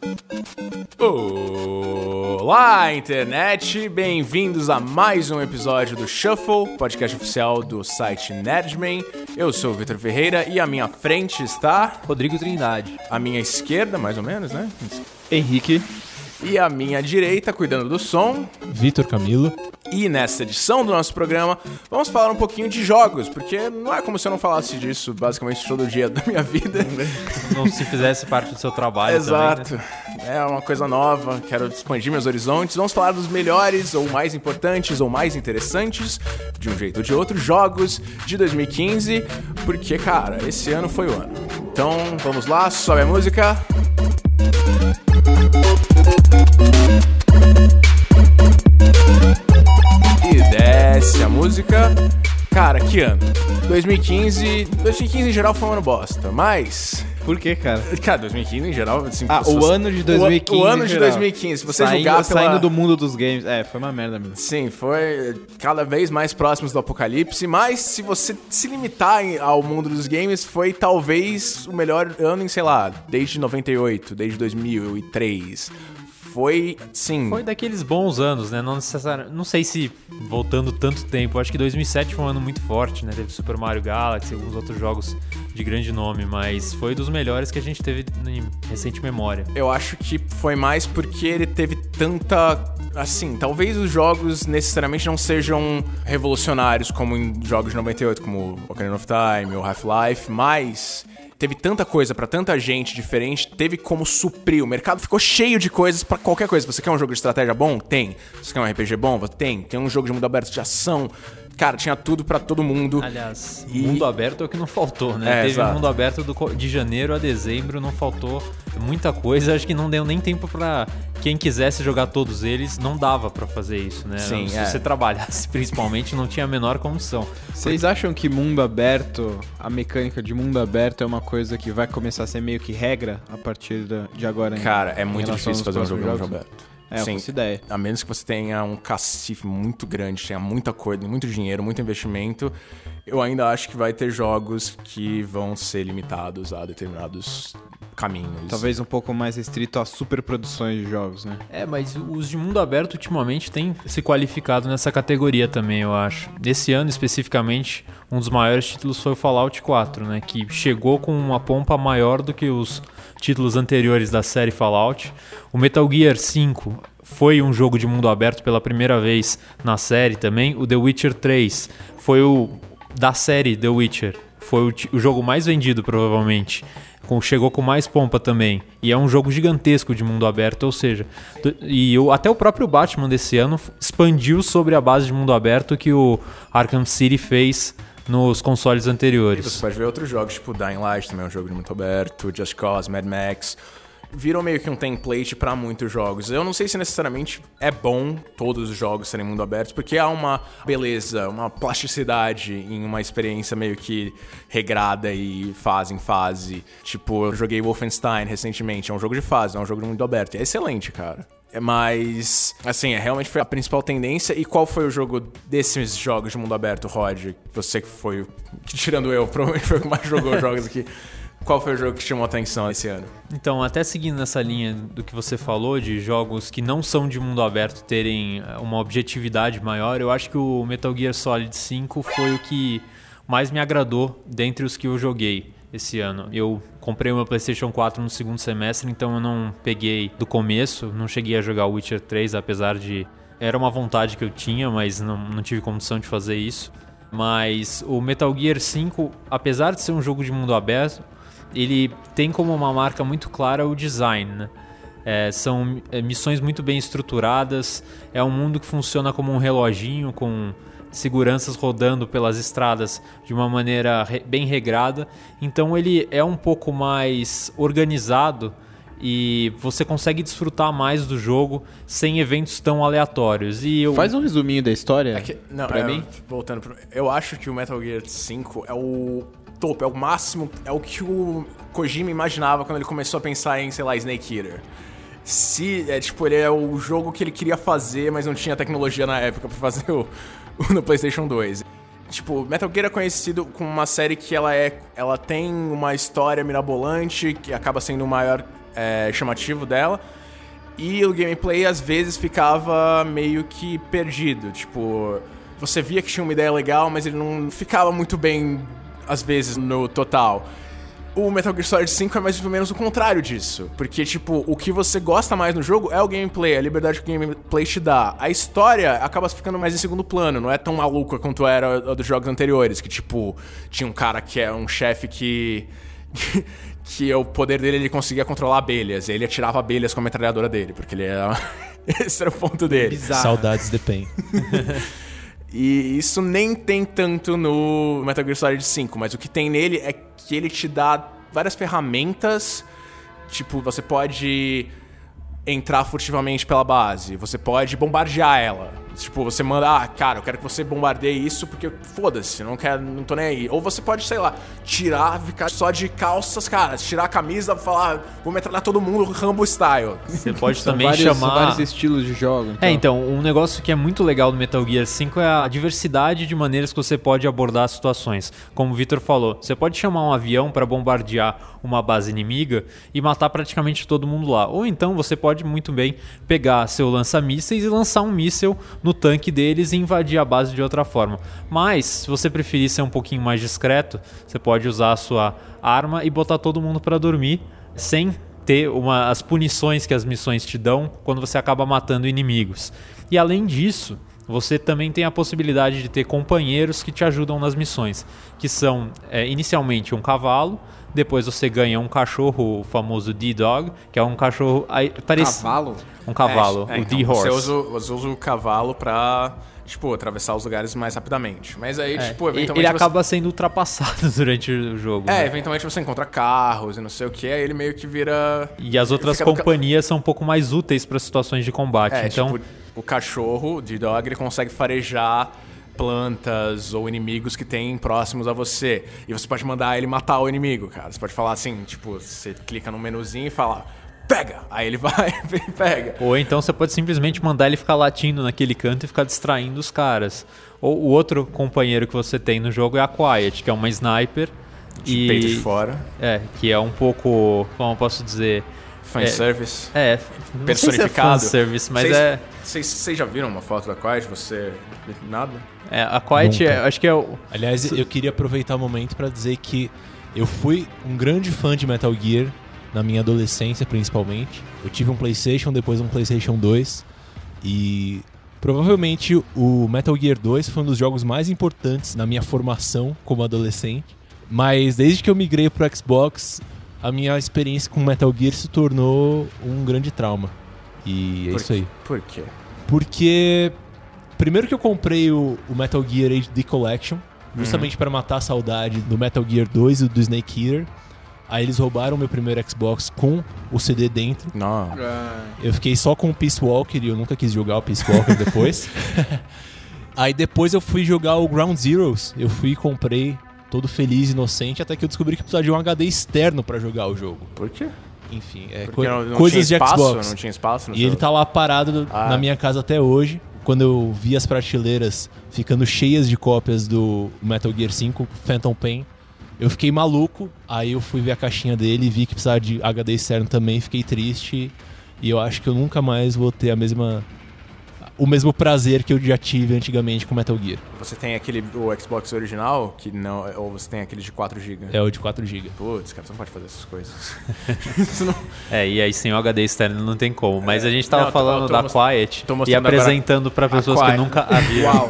Olá, internet! Bem-vindos a mais um episódio do Shuffle, podcast oficial do site Nerdman. Eu sou o Vitor Ferreira e à minha frente está... Rodrigo Trindade. À minha esquerda, mais ou menos, né? Henrique. E à minha direita, cuidando do som... Vitor Camilo. E nessa edição do nosso programa, vamos falar um pouquinho de jogos, porque não é como se eu não falasse disso basicamente todo dia da minha vida. Não se fizesse parte do seu trabalho. Exato. Também, né? É uma coisa nova, quero expandir meus horizontes. Vamos falar dos melhores, ou mais importantes, ou mais interessantes, de um jeito ou de outro, jogos de 2015, porque, cara, esse ano foi o ano. Então, vamos lá, sobe a música. E desce a música. Cara, que ano? 2015 em geral foi um ano bosta, mas... Por que, cara? Cara, 2015 em geral... Assim, ano de 2015 O ano de 2015, se você julgar saindo do mundo dos games. Foi uma merda mesmo. Sim, foi cada vez mais próximos do apocalipse, mas se você se limitar ao mundo dos games, foi talvez o melhor ano em, sei lá, desde 98, desde 2003... Foi, sim... Foi daqueles bons anos, né? Não necessariamente... Não sei se voltando tanto tempo. Acho que 2007 foi um ano muito forte, né? Teve Super Mario Galaxy e alguns outros jogos de grande nome, mas foi dos melhores que a gente teve em recente memória. Eu acho que foi mais porque ele teve tanta... Assim, talvez os jogos necessariamente não sejam revolucionários como em jogos de 98, como Ocarina of Time ou Half-Life, mas... Teve tanta coisa pra tanta gente diferente, teve como suprir. O mercado ficou cheio de coisas pra qualquer coisa. Você quer um jogo de estratégia bom? Tem. Você quer um RPG bom? Tem. Tem um jogo de mundo aberto de ação. Cara, tinha tudo pra todo mundo. Aliás, mundo aberto é o que não faltou, né? Teve exato. Mundo aberto de janeiro a dezembro, não faltou muita coisa. Acho que não deu nem tempo pra quem quisesse jogar todos eles, não dava pra fazer isso, né? Sim, Se você trabalhasse, principalmente, não tinha a menor condição. Vocês acham que mundo aberto, a mecânica de mundo aberto é uma coisa que vai começar a ser meio que regra a partir de agora? Cara, é muito difícil fazer um jogo de mundo aberto. Eu faço ideia. A menos que você tenha um cacife muito grande, tenha muita coisa, muito dinheiro, muito investimento, eu ainda acho que vai ter jogos que vão ser limitados a determinados caminhos. Talvez um pouco mais restrito a superproduções de jogos, né? Mas os de mundo aberto ultimamente têm se qualificado nessa categoria também, eu acho. Esse ano, especificamente, um dos maiores títulos foi o Fallout 4, né? Que chegou com uma pompa maior do que os títulos anteriores da série Fallout. O Metal Gear 5 foi um jogo de mundo aberto pela primeira vez na série também. O The Witcher 3 foi o da série The Witcher. Foi o jogo mais vendido, provavelmente. Chegou com mais pompa também. E é um jogo gigantesco de mundo aberto, ou seja... até o próprio Batman desse ano expandiu sobre a base de mundo aberto que o Arkham City fez nos consoles anteriores. Você pode ver outros jogos, tipo Dying Light, também é um jogo de mundo aberto, Just Cause, Mad Max... Viram meio que um template pra muitos jogos. Eu não sei se necessariamente é bom todos os jogos serem mundo aberto, porque há uma beleza, uma plasticidade em uma experiência meio que regrada e fase em fase. Tipo, eu joguei Wolfenstein recentemente, é um jogo de fase, é um jogo de mundo aberto. É excelente, cara. Mas, assim, realmente foi a principal tendência. E qual foi o jogo desses jogos de mundo aberto, Rod? Você que foi, tirando eu, provavelmente foi o que mais jogou jogos aqui. Qual foi o jogo que chamou a atenção esse ano? Então, até seguindo nessa linha do que você falou, de jogos que não são de mundo aberto terem uma objetividade maior, eu acho que o Metal Gear Solid 5 foi o que mais me agradou dentre os que eu joguei esse ano. Eu comprei o meu PlayStation 4 no segundo semestre, então eu não peguei do começo, não cheguei a jogar o Witcher 3, apesar de... Era uma vontade que eu tinha, mas não tive condição de fazer isso. Mas o Metal Gear 5, apesar de ser um jogo de mundo aberto, ele tem como uma marca muito clara o design, né? São missões muito bem estruturadas, é um mundo que funciona como um reloginho, com seguranças rodando pelas estradas de uma maneira bem regrada. Então ele é um pouco mais organizado e você consegue desfrutar mais do jogo sem eventos tão aleatórios. Faz um resuminho da história pra mim. Voltando, eu acho que o Metal Gear 5 é o topo, é o máximo, é o que o Kojima imaginava quando ele começou a pensar em, sei lá, Snake Eater. Ele é o jogo que ele queria fazer, mas não tinha tecnologia na época pra fazer no PlayStation 2. Tipo, Metal Gear é conhecido como uma série que ela tem uma história mirabolante, que acaba sendo o maior chamativo dela. E o gameplay, às vezes, ficava meio que perdido. Tipo, você via que tinha uma ideia legal, mas ele não ficava muito bem, às vezes, no total. O Metal Gear Solid 5 é mais ou menos o contrário disso. Porque, tipo, o que você gosta mais no jogo é o gameplay, a liberdade que o gameplay te dá. A história acaba ficando mais em segundo plano, não é tão maluca quanto era a dos jogos anteriores. Que, tipo, tinha um cara que é um chefe que o poder dele, ele conseguia controlar abelhas. E ele atirava abelhas com a metralhadora dele, porque ele era... Esse era o ponto dele. Bizarro. Saudades de Pen. E isso nem tem tanto no Metal Gear Solid 5, mas o que tem nele é que ele te dá várias ferramentas. Tipo, você pode entrar furtivamente pela base, você pode bombardear ela. Tipo, você manda, cara, eu quero que você bombardeie isso porque foda-se, não tô nem aí. Ou você pode, sei lá, ficar só de calças, cara, tirar a camisa, falar, vou metralhar todo mundo Rambo style. Você pode também chamar... São vários estilos de jogo. Então, um negócio que é muito legal no Metal Gear 5 é a diversidade de maneiras que você pode abordar as situações. Como o Victor falou, você pode chamar um avião para bombardear uma base inimiga e matar praticamente todo mundo lá. Ou então você pode muito bem pegar seu lança-mísseis e lançar um míssel no tanque deles e invadir a base de outra forma. Mas, se você preferir ser um pouquinho mais discreto, você pode usar a sua arma e botar todo mundo para dormir sem ter as punições que as missões te dão quando você acaba matando inimigos. E além disso, você também tem a possibilidade de ter companheiros que te ajudam nas missões, que são inicialmente um cavalo, depois você ganha um cachorro, o famoso D-Dog, que é um cachorro... Cavalo? Um cavalo, o então, D-Horse. Você usa o cavalo pra, tipo, atravessar os lugares mais rapidamente. Mas aí, tipo, eventualmente... Ele acaba sendo ultrapassado durante o jogo. Né? Eventualmente você encontra carros e não sei o que, aí ele meio que vira... E as outras companhias são um pouco mais úteis para situações de combate. Então, tipo, o cachorro, o D-Dog, ele consegue farejar plantas ou inimigos que tem próximos a você. E você pode mandar ele matar o inimigo, cara. Você pode falar assim, tipo, você clica no menuzinho e fala, pega! Aí ele vai e pega. Ou então você pode simplesmente mandar ele ficar latindo naquele canto e ficar distraindo os caras. Ou o outro companheiro que você tem no jogo é a Quiet, que é uma sniper. De peito de fora. Que é um pouco, como eu posso dizer... Fanservice. Personificado. Fanservice, mas Vocês já viram uma foto da Quiet? Você... Nada? A Quiet, acho que é o... Aliás, eu queria aproveitar o momento para dizer que eu fui um grande fã de Metal Gear na minha adolescência, principalmente. Eu tive um PlayStation, depois um PlayStation 2. E provavelmente o Metal Gear 2 foi um dos jogos mais importantes na minha formação como adolescente. Mas desde que eu migrei pro Xbox, a minha experiência com Metal Gear se tornou um grande trauma. E isso aí. Por quê? Porque... Primeiro que eu comprei o Metal Gear HD Collection, justamente para matar a saudade do Metal Gear 2 e do Snake Eater. Aí eles roubaram meu primeiro Xbox com o CD dentro. Não. Eu fiquei só com o Peace Walker e eu nunca quis jogar o Peace Walker depois. Aí depois eu fui jogar o Ground Zeroes. Eu fui e comprei, todo feliz, inocente, até que eu descobri que precisava de um HD externo para jogar o jogo. Por quê? Enfim, não coisas tinha espaço, de Xbox. Não tinha espaço no E ele tá lá parado na minha casa até hoje. Quando eu vi as prateleiras ficando cheias de cópias do Metal Gear 5, Phantom Pain, eu fiquei maluco. Aí eu fui ver a caixinha dele e vi que precisava de HD externo também, fiquei triste. E eu acho que eu nunca mais vou ter o mesmo prazer que eu já tive antigamente com Metal Gear. Você tem o Xbox original, que não, ou você tem aquele de 4GB? É o de 4GB. Putz, cara, você não pode fazer essas coisas. E aí sem o HD externo não tem como. Mas a gente tava falando da Quiet e apresentando para pessoas que nunca a viram. Uau.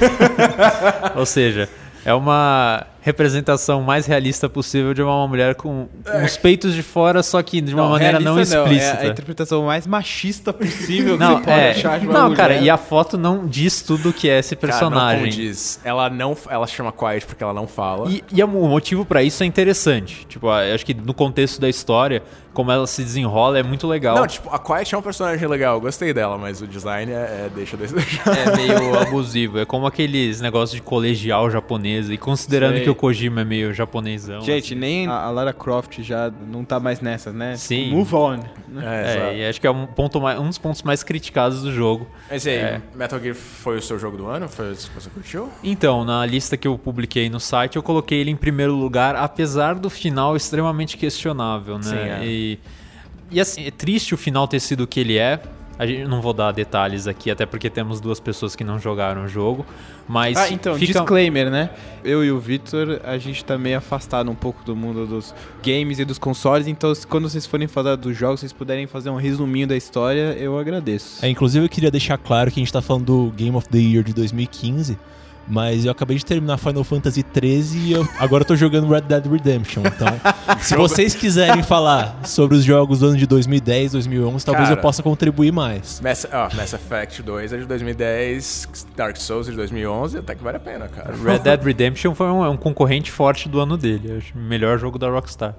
Ou seja, é uma representação mais realista possível de uma mulher com os peitos de fora, só que de uma maneira não explícita. É a interpretação mais machista possível que não, você pode achar de uma Não, mulher. cara, e a foto não diz tudo que é esse personagem. Cara, não diz. Ela chama Quiet porque ela não fala. E o motivo pra isso é interessante. Tipo, eu acho que no contexto da história, como ela se desenrola, é muito legal. Não, tipo, a Quiet é um personagem legal, eu gostei dela, mas o design deixa. É meio abusivo. É como aqueles negócios de colegial japonês. E considerando que o Kojima é meio japonesão. Gente, assim. Nem a Lara Croft já não tá mais nessas, né? Sim. Move on. E acho que é um dos pontos mais criticados do jogo. Mas aí, Metal Gear foi o seu jogo do ano? Foi o que você curtiu? Então, na lista que eu publiquei no site, eu coloquei ele em primeiro lugar, apesar do final extremamente questionável, né? Sim, E E assim, é triste o final ter sido o que ele é. A gente não vou dar detalhes aqui, até porque temos 2 pessoas que não jogaram o jogo, mas então, disclaimer, né? Eu e o Victor, a gente tá meio afastado um pouco do mundo dos games e dos consoles, então quando vocês forem falar dos jogos, vocês puderem fazer um resuminho da história, eu agradeço. Inclusive eu queria deixar claro que a gente tá falando do Game of the Year de 2015, mas eu acabei de terminar Final Fantasy XIII e agora eu tô jogando Red Dead Redemption. Então, se vocês quiserem falar sobre os jogos do ano de 2010, 2011, talvez eu possa contribuir mais. Mass Effect 2 é de 2010, Dark Souls é de 2011, até que vale a pena, cara. Red Dead Redemption foi um concorrente forte do ano dele. Acho o melhor jogo da Rockstar.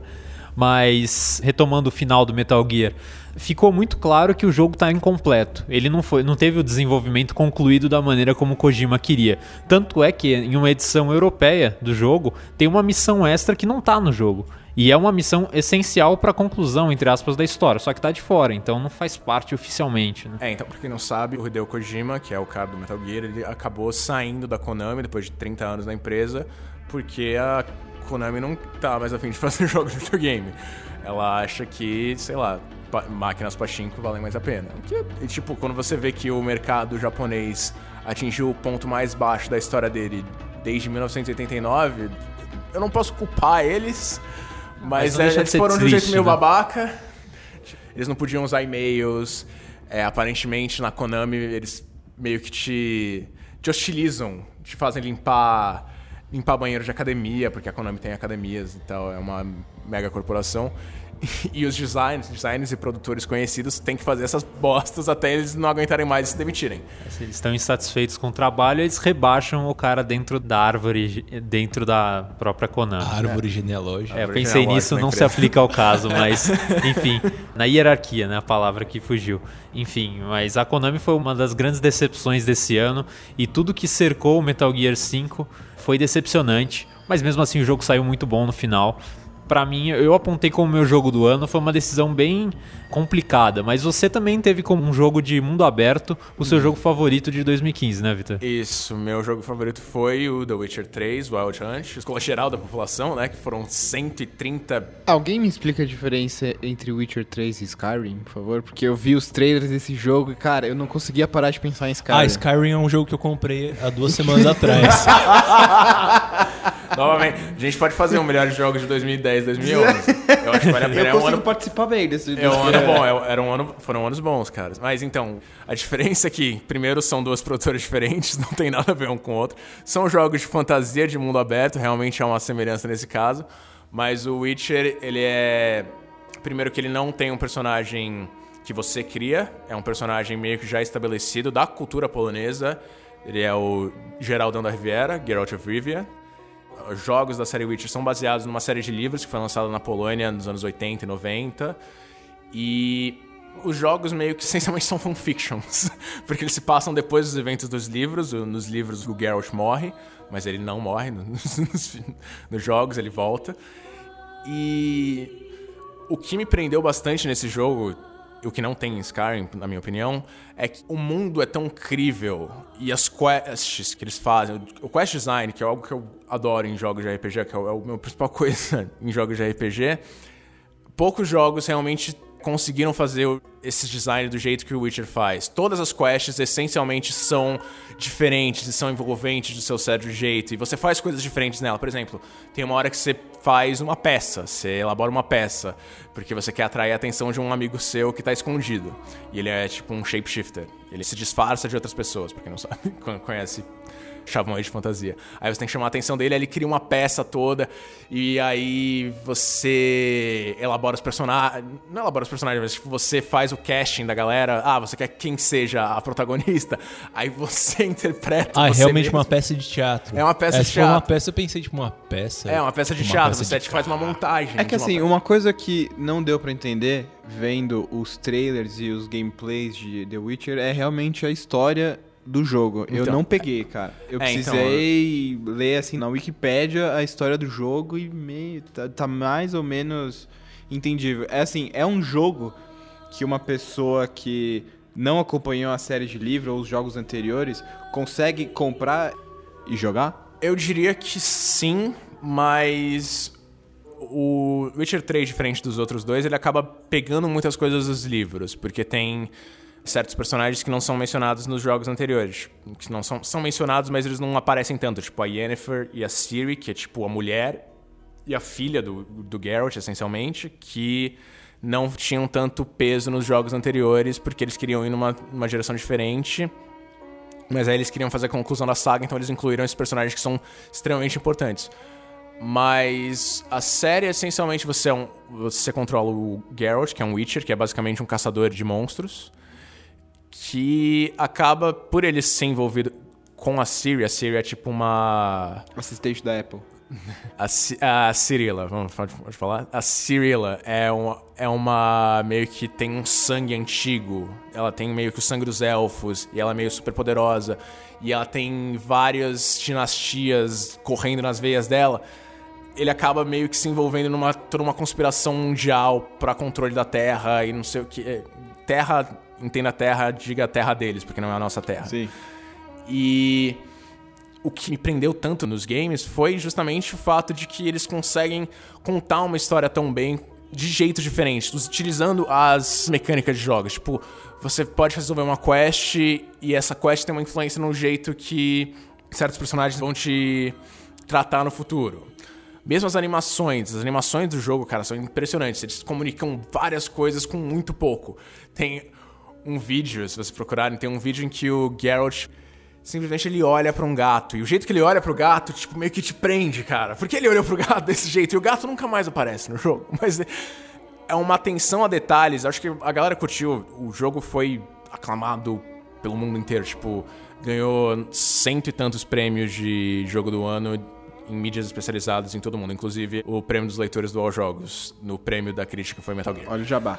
Mas, retomando o final do Metal Gear, ficou muito claro que o jogo está incompleto. Ele não teve o desenvolvimento concluído da maneira como o Kojima queria. Tanto é que, em uma edição europeia do jogo, tem uma missão extra que não está no jogo. E é uma missão essencial para a conclusão, entre aspas, da história. Só que tá de fora, então não faz parte oficialmente, né? Então, pra quem não sabe, o Hideo Kojima, que é o cara do Metal Gear, ele acabou saindo da Konami depois de 30 anos na empresa, porque a Konami não tá mais a fim de fazer jogos de videogame. Ela acha que, sei lá, máquinas pachinko valem mais a pena. E, tipo, quando você vê que o mercado japonês atingiu o ponto mais baixo da história dele desde 1989, eu não posso culpar eles, mas eles foram de um jeito meio babaca. Eles não podiam usar e-mails. Aparentemente, na Konami, eles meio que te hostilizam, te fazem limpar banheiro de academia, porque a Konami tem academias e tal, é uma mega corporação. E os designers e produtores conhecidos têm que fazer essas bostas até eles não aguentarem mais e se demitirem. Se eles estão insatisfeitos com o trabalho, eles rebaixam o cara dentro da árvore, dentro da própria Konami. A árvore genealógica. Eu pensei nisso, não se aplica ao caso, mas enfim, na hierarquia, né, a palavra que fugiu. Enfim, mas a Konami foi uma das grandes decepções desse ano e tudo que cercou o Metal Gear 5 foi decepcionante, mas mesmo assim o jogo saiu muito bom no final. Pra mim, eu apontei como meu jogo do ano, foi uma decisão bem complicada, mas você também teve como um jogo de mundo aberto o seu jogo favorito de 2015, né, Vitor? Isso, meu jogo favorito foi o The Witcher 3, Wild Hunt, escola geral da população, né, que foram 130... Alguém me explica a diferença entre Witcher 3 e Skyrim, por favor? Porque eu vi os trailers desse jogo e, cara, eu não conseguia parar de pensar em Skyrim. Skyrim é um jogo que eu comprei há 2 semanas atrás. Novamente, a gente pode fazer um melhor jogo de 2010, 2011. Eu acho que vale a pena. Eu consigo participar bem desse. É um ano bom, foram anos bons, cara. Mas então, a diferença é que, primeiro, são 2 produtores diferentes, não tem nada a ver um com o outro. São jogos de fantasia de mundo aberto, realmente há uma semelhança nesse caso. Mas o Witcher, ele é... Primeiro que ele não tem um personagem que você cria, é um personagem meio que já estabelecido da cultura polonesa. Ele é o Geraldão da Riviera, Geralt of Rivia. Os jogos da série Witcher são baseados numa série de livros que foi lançada na Polônia nos anos 80 e 90. E os jogos meio que essencialmente são fanfictions, porque eles se passam depois dos eventos dos livros. Nos livros o Geralt morre, mas ele não morre. Nos jogos ele volta. E o que me prendeu bastante nesse jogo, o que não tem em Skyrim, na minha opinião, é que o mundo é tão incrível e as quests que eles fazem, o quest design, que é algo que eu adoro em jogos de RPG, que é a minha principal coisa em jogos de RPG, poucos jogos realmente conseguiram fazer esse design do jeito que o Witcher faz. Todas as quests essencialmente são diferentes e são envolventes do seu certo jeito, e você faz coisas diferentes nela. Por exemplo, tem uma hora que você faz uma peça, você elabora uma peça, porque você quer atrair a atenção de um amigo seu que está escondido. E ele é tipo um shapeshifter. Ele se disfarça de outras pessoas, pra quem não sabe, quando conhece chavão aí de fantasia. Aí você tem que chamar a atenção dele, aí ele cria uma peça toda, e aí você elabora os personagens... Não elabora os personagens, mas tipo, você faz o casting da galera. Você quer quem seja a protagonista, aí você interpreta você realmente mesmo. Uma peça de teatro. É uma peça de Se for teatro. uma peça, eu pensei, tipo, uma peça... É uma peça de teatro, você faz uma montagem. É que assim, uma coisa que não deu pra entender, vendo os trailers e os gameplays de The Witcher, é realmente a história do jogo. Eu não peguei, cara. Eu precisei ler, assim, na Wikipédia a história do jogo e tá mais ou menos entendível. É assim, é um jogo que uma pessoa que não acompanhou a série de livros ou os jogos anteriores consegue comprar e jogar? Eu diria que sim, mas o Witcher 3, diferente dos outros dois, ele acaba pegando muitas coisas dos livros, porque tem certos personagens que não são mencionados nos jogos anteriores. Que não são mencionados, mas eles não aparecem tanto. Tipo, a Yennefer e a Ciri, que é tipo a mulher e a filha do Geralt, essencialmente, que não tinham tanto peso nos jogos anteriores, porque eles queriam ir numa direção diferente. Mas aí eles queriam fazer a conclusão da saga, então eles incluíram esses personagens que são extremamente importantes. Mas a série, essencialmente, você controla o Geralt, que é um Witcher, que é basicamente um caçador de monstros, que acaba, por ele ser envolvido com a Ciri é tipo uma... assistente da Apple. A Cirilla, pode falar? A Cirilla é uma meio que tem um sangue antigo. Ela tem meio que o sangue dos elfos. E ela é meio super poderosa. E ela tem várias dinastias correndo nas veias dela. Ele acaba meio que se envolvendo toda uma conspiração mundial para controle da Terra e não sei o que. Terra, entenda a Terra, diga a terra deles, porque não é a nossa terra. Sim. E o que me prendeu tanto nos games foi justamente o fato de que eles conseguem contar uma história tão bem de jeitos diferentes, utilizando as mecânicas de jogos. Tipo, você pode resolver uma quest e essa quest tem uma influência no jeito que certos personagens vão te tratar no futuro. Mesmo as animações do jogo, cara, são impressionantes. Eles comunicam várias coisas com muito pouco. Tem um vídeo, se vocês procurarem, tem um vídeo em que o Geralt simplesmente ele olha pra um gato. E o jeito que ele olha pro gato, tipo, meio que te prende, cara. Por que ele olhou pro gato desse jeito? E o gato nunca mais aparece no jogo. Mas é uma atenção a detalhes. Acho que a galera curtiu. O jogo foi aclamado pelo mundo inteiro. Tipo, ganhou 100 e tantos prêmios de jogo do ano em mídias especializadas em todo mundo. Inclusive, o prêmio dos leitores do All Jogos. No prêmio da crítica foi Metal Gear. Olha o jabá.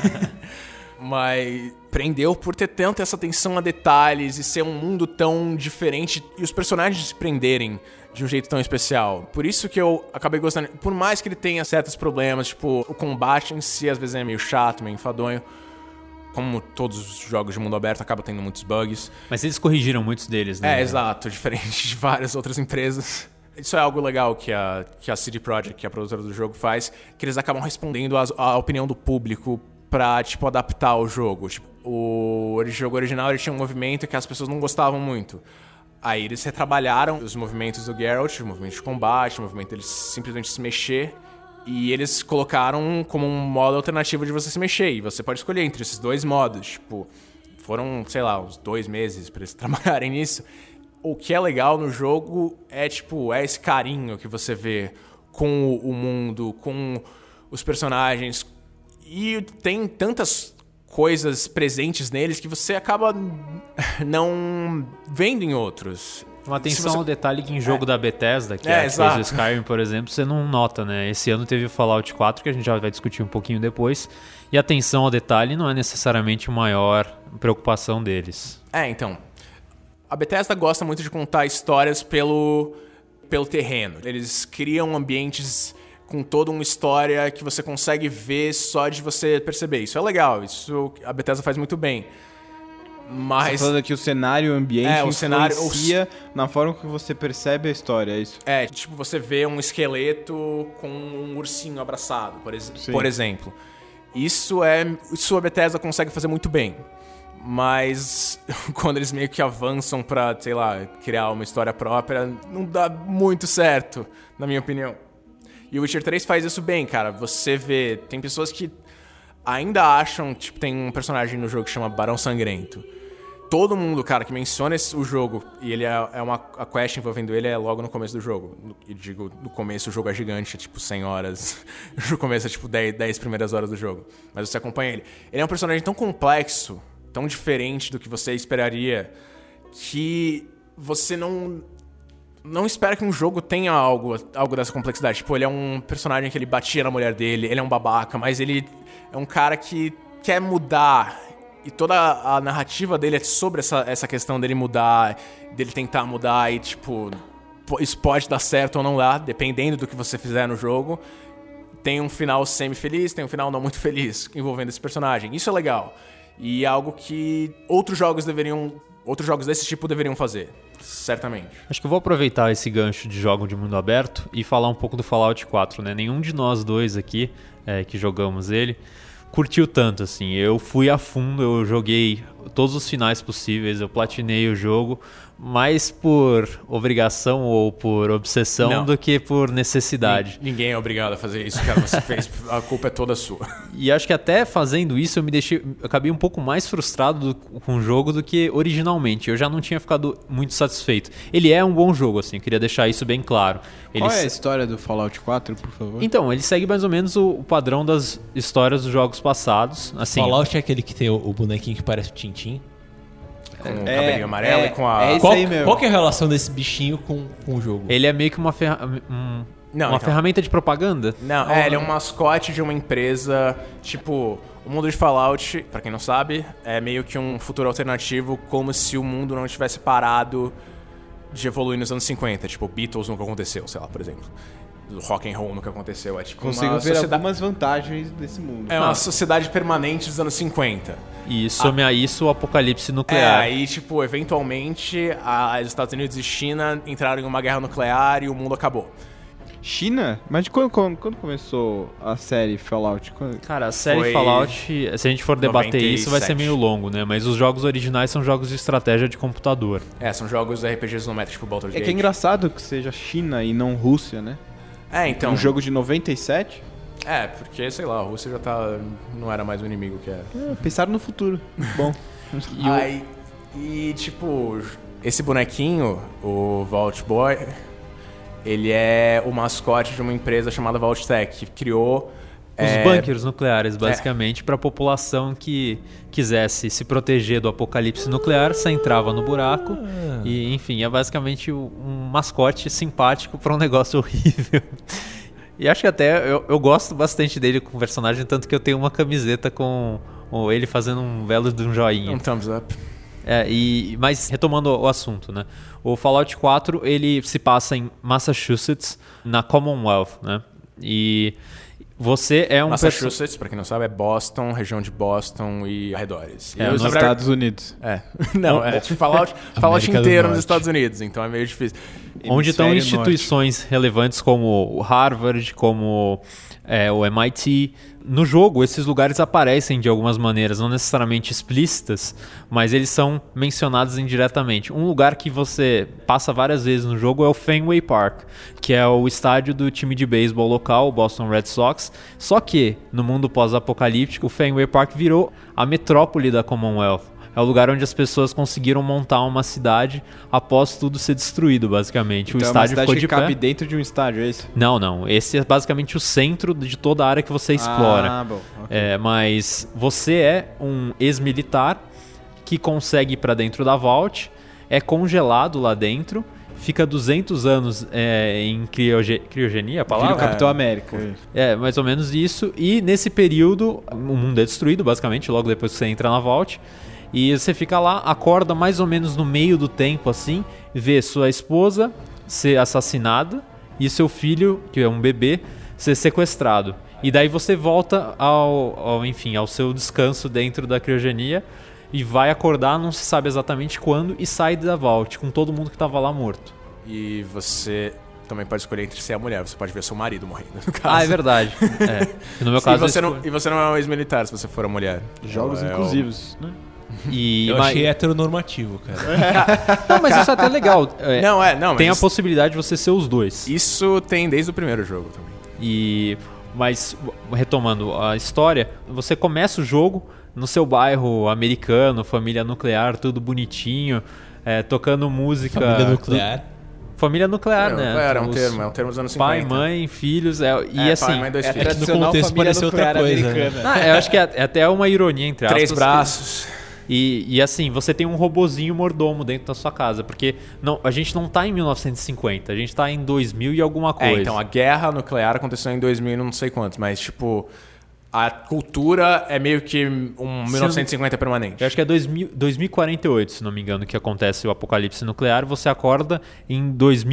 Mas prendeu por ter tanta essa atenção a detalhes e ser um mundo tão diferente e os personagens se prenderem de um jeito tão especial. Por isso que eu acabei gostando. Por mais que ele tenha certos problemas, tipo, o combate em si às vezes é meio chato, meio enfadonho. Como todos os jogos de mundo aberto, acaba tendo muitos bugs. Mas eles corrigiram muitos deles, né? Exato. Diferente de várias outras empresas. Isso é algo legal que a CD Projekt, que é a produtora do jogo, faz, que eles acabam respondendo à opinião do público pra, tipo, adaptar o jogo. Tipo, o jogo original ele tinha um movimento que as pessoas não gostavam muito. Aí eles retrabalharam os movimentos do Geralt, o movimento de combate, o movimento dele simplesmente se mexer. E eles colocaram como um modo alternativo de você se mexer. E você pode escolher entre esses dois modos. Tipo, foram, sei lá, uns 2 meses pra eles trabalharem nisso. O que é legal no jogo é, tipo, é esse carinho que você vê com o mundo, com os personagens. E tem tantas coisas presentes neles que você acaba não vendo em outros. Uma atenção ao detalhe que em jogo da Bethesda, que é a Skyrim, por exemplo, você não nota, né? Esse ano teve o Fallout 4, que a gente já vai discutir um pouquinho depois. E a atenção ao detalhe não é necessariamente a maior preocupação deles. Então. A Bethesda gosta muito de contar histórias pelo terreno. Eles criam ambientes com toda uma história que você consegue ver só de você perceber. Isso é legal, isso a Bethesda faz muito bem. Mas... Você tá falando que o cenário e o ambiente influencia na forma que você percebe a história, é isso? Tipo, você vê um esqueleto com um ursinho abraçado, por exemplo. Isso a Bethesda consegue fazer muito bem. Mas quando eles meio que avançam pra, sei lá, criar uma história própria, não dá muito certo, na minha opinião. E o Witcher 3 faz isso bem, cara. Você vê... Tem pessoas que ainda acham... Tipo, tem um personagem no jogo que chama Barão Sangrento. Todo mundo, cara, que menciona o jogo, e ele a quest envolvendo ele é logo no começo do jogo. E digo, no começo o jogo é gigante, é tipo 100 horas. No começo é tipo 10 primeiras horas do jogo. Mas você acompanha ele. Ele é um personagem tão complexo, tão diferente do que você esperaria, que você não espera que um jogo tenha algo dessa complexidade. Tipo, ele é um personagem que ele batia na mulher dele, ele é um babaca, mas ele é um cara que quer mudar. E toda a narrativa dele é sobre essa questão dele mudar, dele tentar mudar e, tipo, isso pode dar certo ou não dar, dependendo do que você fizer no jogo. Tem um final semi-feliz, tem um final não muito feliz envolvendo esse personagem. Isso é legal. E é algo que outros jogos deveriam outros jogos desse tipo deveriam fazer. Certamente. Acho que eu vou aproveitar esse gancho de jogo de mundo aberto e falar um pouco do Fallout 4, né? Nenhum de nós dois aqui que jogamos ele curtiu tanto, assim. Eu fui a fundo, eu joguei todos os finais possíveis, eu platinei o jogo, mais por obrigação ou por obsessão do que por necessidade. Ninguém é obrigado a fazer isso, cara. Você fez, a culpa é toda sua. E acho que até fazendo isso eu acabei um pouco mais frustrado com o jogo do que originalmente. Eu já não tinha ficado muito satisfeito. Ele é um bom jogo, assim, eu queria deixar isso bem claro. Qual é a história do Fallout 4, por favor? Então, ele segue mais ou menos o padrão das histórias dos jogos passados. Assim, Fallout é aquele que tem o bonequinho que parece o Tintin? Com o cabelinho amarelo e com a... É isso aí mesmo. Qual que é a relação desse bichinho com o jogo? Ele é meio que uma ferramenta de propaganda? Não, ele é um mascote de uma empresa, tipo... O mundo de Fallout, pra quem não sabe, é meio que um futuro alternativo, como se o mundo não tivesse parado de evoluir nos anos 50. Tipo, Beatles nunca aconteceu, sei lá, por exemplo. Rock and roll nunca aconteceu. É tipo Consigo ver algumas vantagens desse mundo. É uma sociedade permanente dos anos 50. E some a isso o apocalipse nuclear. Aí, tipo, eventualmente, os Estados Unidos e China entraram em uma guerra nuclear e o mundo acabou. China? Mas quando começou a série Fallout? Cara, a série Fallout, se a gente for debater 97. Isso, vai ser meio longo, né? Mas os jogos originais são jogos de estratégia de computador. São jogos RPGs isométricos, tipo Baldur's Gate. É que é engraçado que seja China e não Rússia, né? Então... Um jogo de 97? Porque, sei lá, a Rússia já não era mais o inimigo que era. Pensaram no futuro. Bom. Tipo, esse bonequinho, o Vault Boy, ele é o mascote de uma empresa chamada Vault-Tec, que criou... Os bunkers nucleares, basicamente, para a população que quisesse se proteger do apocalipse nuclear, você entrava no buraco e, enfim, é basicamente um mascote simpático para um negócio horrível. E acho que até eu gosto bastante dele como personagem, tanto que eu tenho uma camiseta com ele fazendo um belo de um joinha. Um thumbs up. Mas retomando o assunto, né? O Fallout 4, ele se passa em Massachusetts, na Commonwealth, né? E você é um... Massachusetts, pra quem não sabe, é Boston, região de Boston e arredores. Nos Estados Unidos. Não, tipo Fallout inteiro nos Estados Unidos, então é meio difícil. Onde estão instituições relevantes como o Harvard, como o MIT. No jogo, esses lugares aparecem de algumas maneiras, não necessariamente explícitas, mas eles são mencionados indiretamente. Um lugar que você passa várias vezes no jogo é o Fenway Park, que é o estádio do time de beisebol local, o Boston Red Sox. Só que, no mundo pós-apocalíptico, o Fenway Park virou a metrópole da Commonwealth. É o lugar onde as pessoas conseguiram montar uma cidade após tudo ser destruído, basicamente. Então o estádio ficou de pé. Cabe dentro de um estádio, é isso? Não. Esse é basicamente o centro de toda a área que você explora. Bom. Okay. Mas você é um ex-militar que consegue ir para dentro da Vault, é congelado lá dentro, fica 200 anos em criogenia, a palavra? Vira o Capitão América. Mais ou menos isso. E nesse período, o mundo é destruído, basicamente, logo depois que você entra na Vault. E você fica lá, acorda mais ou menos no meio do tempo, assim, vê sua esposa ser assassinada e seu filho, que é um bebê, ser sequestrado. E daí você volta ao seu descanso dentro da criogenia e vai acordar, não se sabe exatamente quando, e sai da Vault com todo mundo que estava lá morto. E você também pode escolher entre ser a mulher, você pode ver seu marido morrendo, no caso. É verdade. No meu caso, e você não é um ex-militar se você for a mulher. Jogos inclusivos, né? Eu achei heteronormativo, cara. Não, mas isso é até legal. Tem a mas possibilidade de você ser os dois. Isso tem desde o primeiro jogo também. Mas, retomando a história, você começa o jogo no seu bairro americano, família nuclear, tudo bonitinho, tocando música... Família nuclear? Família nuclear, né? É um termo dos anos 50. Pai, mãe, filhos, pai, mãe, dois filhos. No contexto pareceu outra coisa. Eu acho que é até uma ironia, entre aspas. 3 braços. E assim, você tem um robozinho mordomo dentro da sua casa, porque a gente não tá em 1950, a gente tá em 2000 e alguma coisa. Então, a guerra nuclear aconteceu em 2000 e não sei quantos, mas tipo, a cultura é meio que um 1950 permanente. Eu acho que é 2048, se não me engano, que acontece o apocalipse nuclear, você acorda em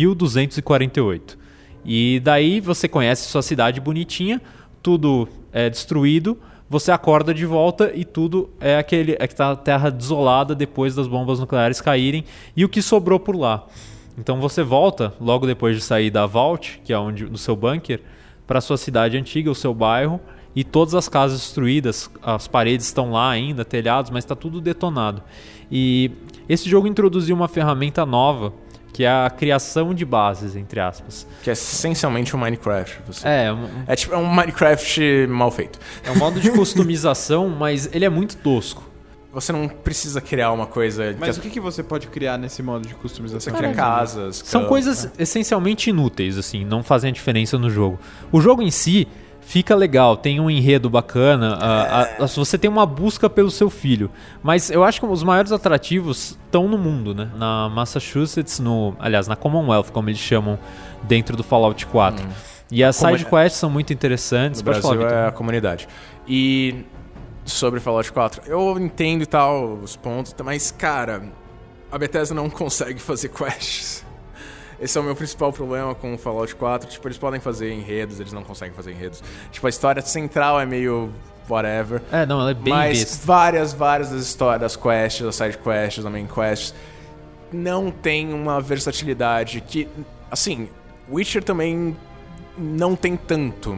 2248. E daí você conhece sua cidade bonitinha, tudo destruído, você acorda de volta e tudo é aquela terra desolada depois das bombas nucleares caírem e o que sobrou por lá. Então você volta, logo depois de sair da Vault, que é do seu bunker, para sua cidade antiga, o seu bairro, e todas as casas destruídas, as paredes estão lá ainda, telhados, mas está tudo detonado. E esse jogo introduziu uma ferramenta nova, que é a criação de bases, entre aspas. Que é essencialmente um Minecraft. É tipo um Minecraft mal feito. É um modo de customização, mas ele é muito tosco. Você não precisa criar uma coisa... Mas o que você pode criar nesse modo de customização? Você cria casas... São coisas essencialmente inúteis, assim, não fazem diferença no jogo. O jogo em si fica legal, tem um enredo bacana, você tem uma busca pelo seu filho. Mas eu acho que os maiores atrativos estão no mundo, né? Na Massachusetts, aliás, na Commonwealth, como eles chamam, dentro do Fallout 4. E as side quests são muito interessantes. No Brasil é a comunidade. E... sobre Fallout 4, eu entendo e tal os pontos, mas cara, a Bethesda não consegue fazer quests. Esse é o meu principal problema com o Fallout 4. Tipo, eles podem fazer enredos, eles não conseguem fazer enredos. Tipo, a história central é meio whatever. Não, ela é bem mas besta. várias das histórias, das quests, das side quests, das main quests, não tem uma versatilidade que, assim, Witcher também não tem tanto.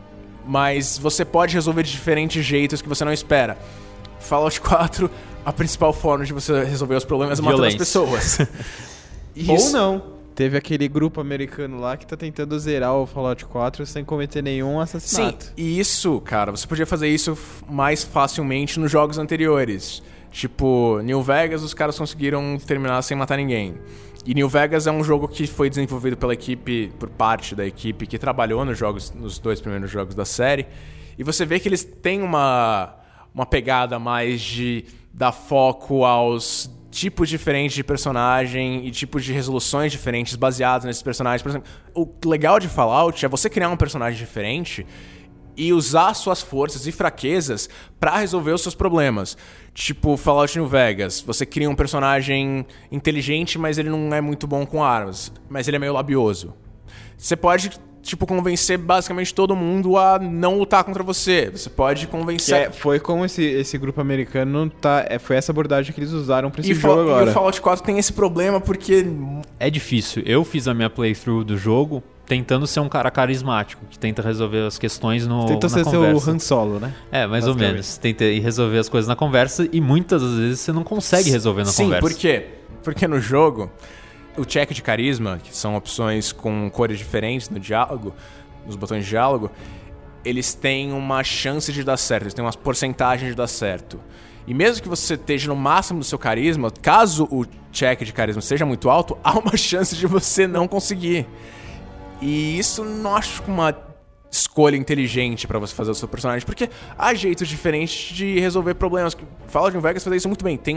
Mas você pode resolver de diferentes jeitos que você não espera. Fallout 4, a principal forma de você resolver os problemas é matando as pessoas. Ou não. Teve aquele grupo americano lá que tá tentando zerar o Fallout 4 sem cometer nenhum assassinato. Sim, e isso, cara, você podia fazer isso mais facilmente nos jogos anteriores. Tipo, New Vegas, os caras conseguiram terminar sem matar ninguém. E New Vegas é um jogo que foi desenvolvido pela equipe, por parte da equipe que trabalhou nos 2 primeiros jogos da série. E você vê que eles têm uma pegada mais de dar foco aos tipos diferentes de personagem e tipos de resoluções diferentes baseados nesses personagens. Por exemplo, o legal de Fallout é você criar um personagem diferente e usar suas forças e fraquezas pra resolver os seus problemas. Tipo Fallout New Vegas, você cria um personagem inteligente, mas ele não é muito bom com armas, mas ele é meio labioso. Você pode, tipo, convencer basicamente todo mundo a não lutar contra você. Você pode convencer... foi como esse grupo americano foi essa abordagem que eles usaram pra esse jogo agora. E o Fallout 4 tem esse problema porque... É difícil. Eu fiz a minha playthrough do jogo tentando ser um cara carismático, que tenta resolver as questões na conversa. Tenta ser o Han Solo, né? Mais ou menos. Tenta ir resolver as coisas na conversa e muitas das vezes você não consegue resolver na conversa. Sim, por quê? Porque no jogo, o check de carisma, que são opções com cores diferentes no diálogo, nos botões de diálogo, eles têm uma chance de dar certo, eles têm uma porcentagem de dar certo. E mesmo que você esteja no máximo do seu carisma, caso o check de carisma seja muito alto, há uma chance de você não conseguir. E isso não acho uma escolha inteligente pra você fazer o seu personagem, porque há jeitos diferentes de resolver problemas. Fallout New Vegas faz isso muito bem. Tem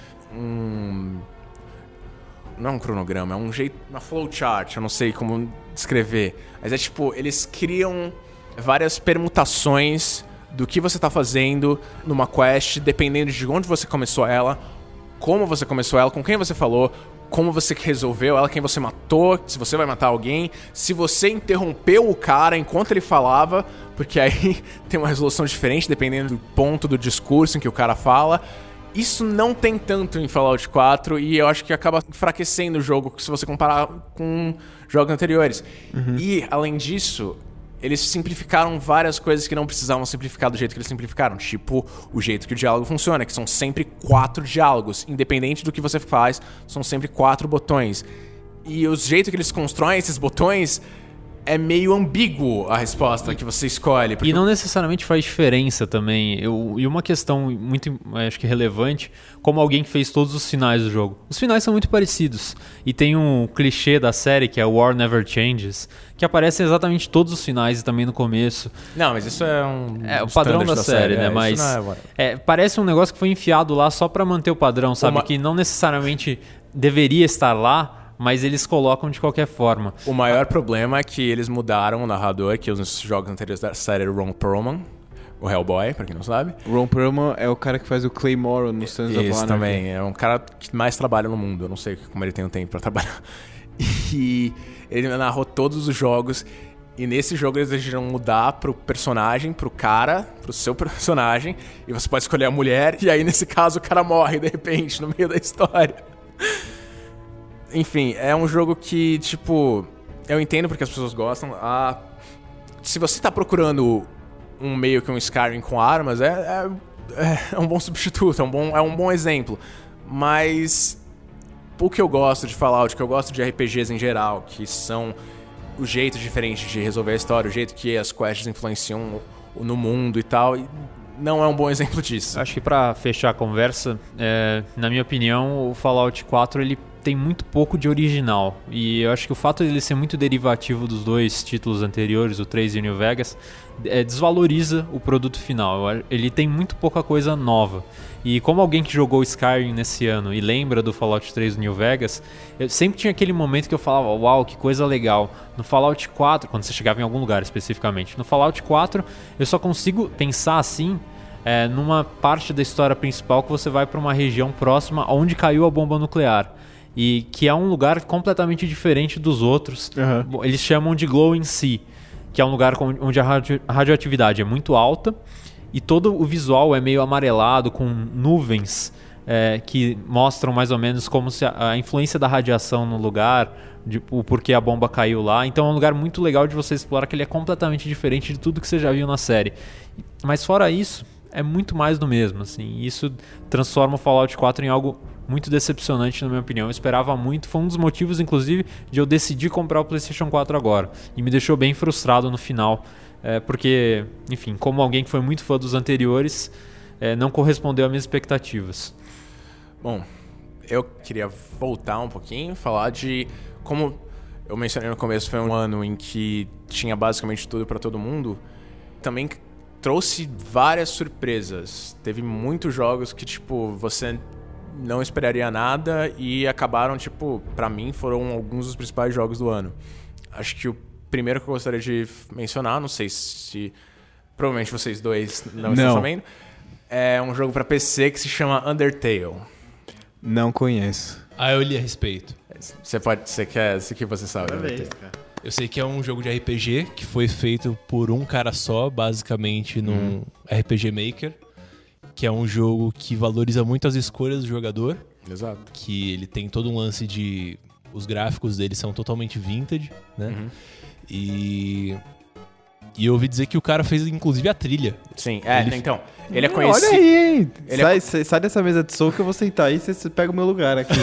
não é um cronograma, é um jeito, uma flowchart, eu não sei como descrever. Mas é tipo, eles criam várias permutações do que você tá fazendo numa quest, dependendo de onde você começou ela, como você começou ela, com quem você falou, como você resolveu ela, quem você matou, se você vai matar alguém, se você interrompeu o cara enquanto ele falava, porque aí tem uma resolução diferente dependendo do ponto do discurso em que o cara fala. Isso não tem tanto em Fallout 4 e eu acho que acaba enfraquecendo o jogo se você comparar com jogos anteriores. E, além disso, eles simplificaram várias coisas que não precisavam simplificar do jeito que eles simplificaram. Tipo, o jeito que o diálogo funciona, que são sempre 4 diálogos. Independente do que você faz, são sempre 4 botões. E o jeito que eles constroem esses botões é meio ambíguo a resposta que você escolhe. E não necessariamente faz diferença também. E uma questão muito, acho que relevante, como alguém que fez todos os finais do jogo. Os finais são muito parecidos. E tem um clichê da série, que é War Never Changes, que aparece exatamente todos os finais e também no começo. Não, mas isso é o padrão da série, né? Mas parece um negócio que foi enfiado lá só pra manter o padrão, sabe? Que não necessariamente deveria estar lá, mas eles colocam de qualquer forma. O maior problema é que eles mudaram o narrador, que nos jogos anteriores da série era o Ron Perlman, o Hellboy, pra quem não sabe. Ron Perlman é o cara que faz o Claymore no Sons of Anarchy. Isso também, é um cara que mais trabalha no mundo, eu não sei como ele tem o tempo pra trabalhar. E ele narrou todos os jogos E nesse jogo eles decidiram mudar pro personagem, pro seu personagem, e você pode escolher a mulher, e aí nesse caso o cara morre de repente no meio da história. Enfim, é um jogo que, tipo, eu entendo porque as pessoas gostam. Se você tá procurando meio que um Skyrim com armas, é um bom substituto, é um bom exemplo. Mas o que eu gosto de Fallout, o que eu gosto de RPGs em geral, que são o jeito diferente de resolver a história, o jeito que as quests influenciam no mundo e tal, não é um bom exemplo disso. Acho que pra fechar a conversa, na minha opinião, o Fallout 4 ele tem muito pouco de original. E eu acho que o fato de ele ser muito derivativo dos dois títulos anteriores, o 3 e o New Vegas, desvaloriza o produto final. Ele tem muito pouca coisa nova. E como alguém que jogou Skyrim nesse ano e lembra do Fallout 3 do New Vegas, eu sempre tinha aquele momento que eu falava, uau, que coisa legal. No Fallout 4, quando você chegava em algum lugar especificamente, no Fallout 4 eu só consigo pensar assim numa parte da história principal que você vai para uma região próxima onde caiu a bomba nuclear. E que é um lugar completamente diferente dos outros. Uhum. Eles chamam de Glowing Sea, que é um lugar onde a radioatividade é muito alta e todo o visual é meio amarelado, com nuvens que mostram mais ou menos como se a influência da radiação no lugar, o porquê a bomba caiu lá. Então é um lugar muito legal de você explorar, que ele é completamente diferente de tudo que você já viu na série. Mas fora isso, é muito mais do mesmo. Assim. Isso transforma o Fallout 4 em algo muito decepcionante, na minha opinião. Eu esperava muito, foi um dos motivos, inclusive, de eu decidir comprar o PlayStation 4 agora. E me deixou bem frustrado no final, porque, enfim, como alguém que foi muito fã dos anteriores, não correspondeu às minhas expectativas. Bom, eu queria voltar um pouquinho, falar de como eu mencionei no começo, foi um ano em que tinha basicamente tudo para todo mundo. Também trouxe várias surpresas. Teve muitos jogos que, tipo, você não esperaria nada e acabaram, tipo, pra mim foram alguns dos principais jogos do ano. Acho que o primeiro que eu gostaria de mencionar, não sei se provavelmente vocês dois não estão sabendo, é um jogo pra PC que se chama Undertale. Não conheço. Eu li a respeito. O que você sabe? Eu sei que é um jogo de RPG que foi feito por um cara só, basicamente num RPG Maker, que é um jogo que valoriza muito as escolhas do jogador. Exato. Que ele tem todo um lance de... Os gráficos dele são totalmente vintage, né? Uhum. E eu ouvi dizer que o cara fez, inclusive, a trilha. Sim, então... Ele é conhecido... Olha aí, hein? Sai dessa mesa de som que eu vou sentar aí e você pega o meu lugar aqui.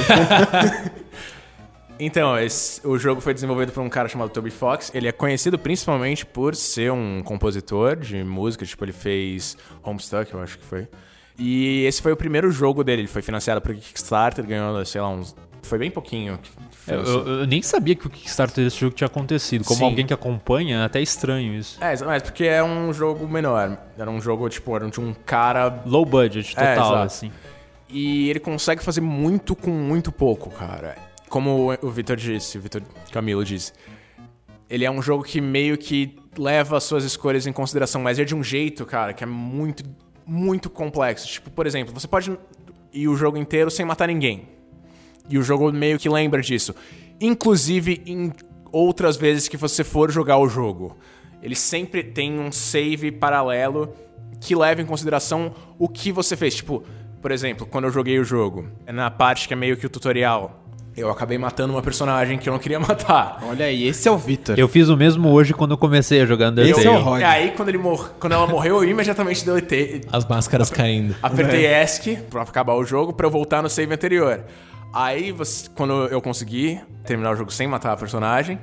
Então, o jogo foi desenvolvido por um cara chamado Toby Fox. Ele é conhecido principalmente por ser um compositor de música. Tipo, ele fez Homestuck, eu acho que foi. E esse foi o primeiro jogo dele. Ele foi financiado por Kickstarter, ganhou, sei lá, foi bem pouquinho. Eu nem sabia que o Kickstarter desse jogo tinha acontecido. Como alguém que acompanha, é até estranho isso. Mas porque é um jogo menor. Era um jogo, tipo, era de um cara... Low budget, total, assim. E ele consegue fazer muito com muito pouco, cara. Como o Vitor Camilo disse, ele é um jogo que meio que leva as suas escolhas em consideração, mas é de um jeito, cara, que é muito, muito complexo. Tipo, por exemplo, você pode ir o jogo inteiro sem matar ninguém. E o jogo meio que lembra disso. Inclusive em outras vezes que você for jogar o jogo. Ele sempre tem um save paralelo que leva em consideração o que você fez. Tipo, por exemplo, quando eu joguei o jogo, na parte que é meio que o tutorial... Eu acabei matando uma personagem que eu não queria matar. Olha aí, esse é o Vitor. Eu fiz o mesmo hoje quando eu comecei a jogar Undertale. Esse é o Rod. E aí, quando ela morreu, eu imediatamente deletei. As máscaras caindo. Apertei ESC pra acabar o jogo, pra eu voltar no save anterior. Aí, quando eu consegui terminar o jogo sem matar a personagem...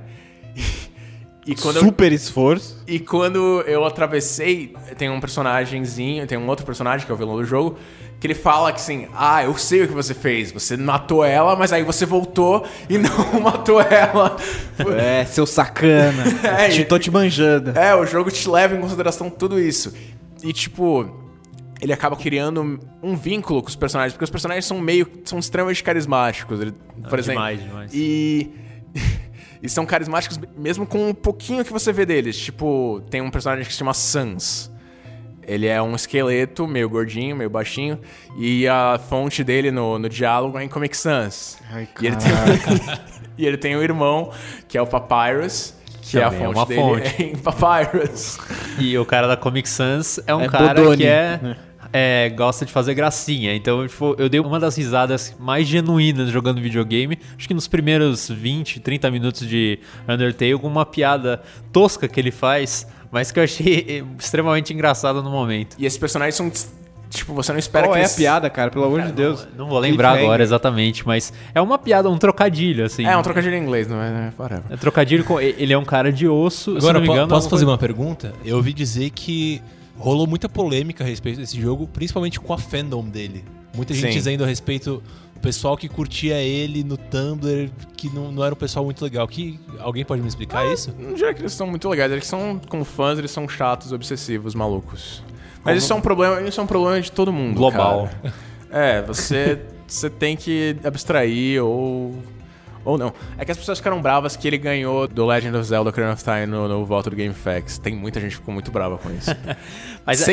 Super esforço. E quando eu atravessei, tem um outro personagem que é o vilão do jogo, que ele fala que assim, eu sei o que você fez, você matou ela, mas aí você voltou e não matou ela. Seu sacana. Tô te manjando. O jogo te leva em consideração tudo isso. E tipo, ele acaba criando um vínculo com os personagens, porque os personagens são extremamente carismáticos. Por exemplo. Demais. E são carismáticos mesmo com um pouquinho que você vê deles. Tipo, tem um personagem que se chama Sans. Ele é um esqueleto, meio gordinho, meio baixinho. E a fonte dele no diálogo é em Comic Sans. Ai, e ele tem um irmão, que é o Papyrus, Que é a fonte uma dele fonte. em Papyrus. E o cara da Comic Sans é um cara Bodoni. que gosta de fazer gracinha. Então, tipo, eu dei uma das risadas mais genuínas jogando videogame. Acho que nos primeiros 20, 30 minutos de Undertale, com uma piada tosca que ele faz, mas que eu achei extremamente engraçada no momento. E esses personagens são... Tipo, você não espera Qual que é eles... a piada, cara? Pelo amor de Deus. Não vou lembrar agora exatamente, mas é uma piada, um trocadilho, assim. É um trocadilho em inglês, não é? Whatever. É trocadilho com... Ele é um cara de osso, Agora, se não me engano... posso fazer uma pergunta? Eu ouvi dizer que rolou muita polêmica a respeito desse jogo, principalmente com a fandom dele. Muita gente dizendo a respeito... O pessoal que curtia ele no Tumblr, que não era um pessoal muito legal. Alguém pode me explicar isso? Não diria que eles são muito legais. Eles são, como fãs, eles são chatos, obsessivos, malucos. Mas isso é um problema de todo mundo, global. Cara. Você tem que abstrair ou não. É que as pessoas ficaram bravas que ele ganhou do Legend of Zelda Ocarina of Time no voto do GameFAQs. Tem muita gente que ficou muito brava com isso. Mas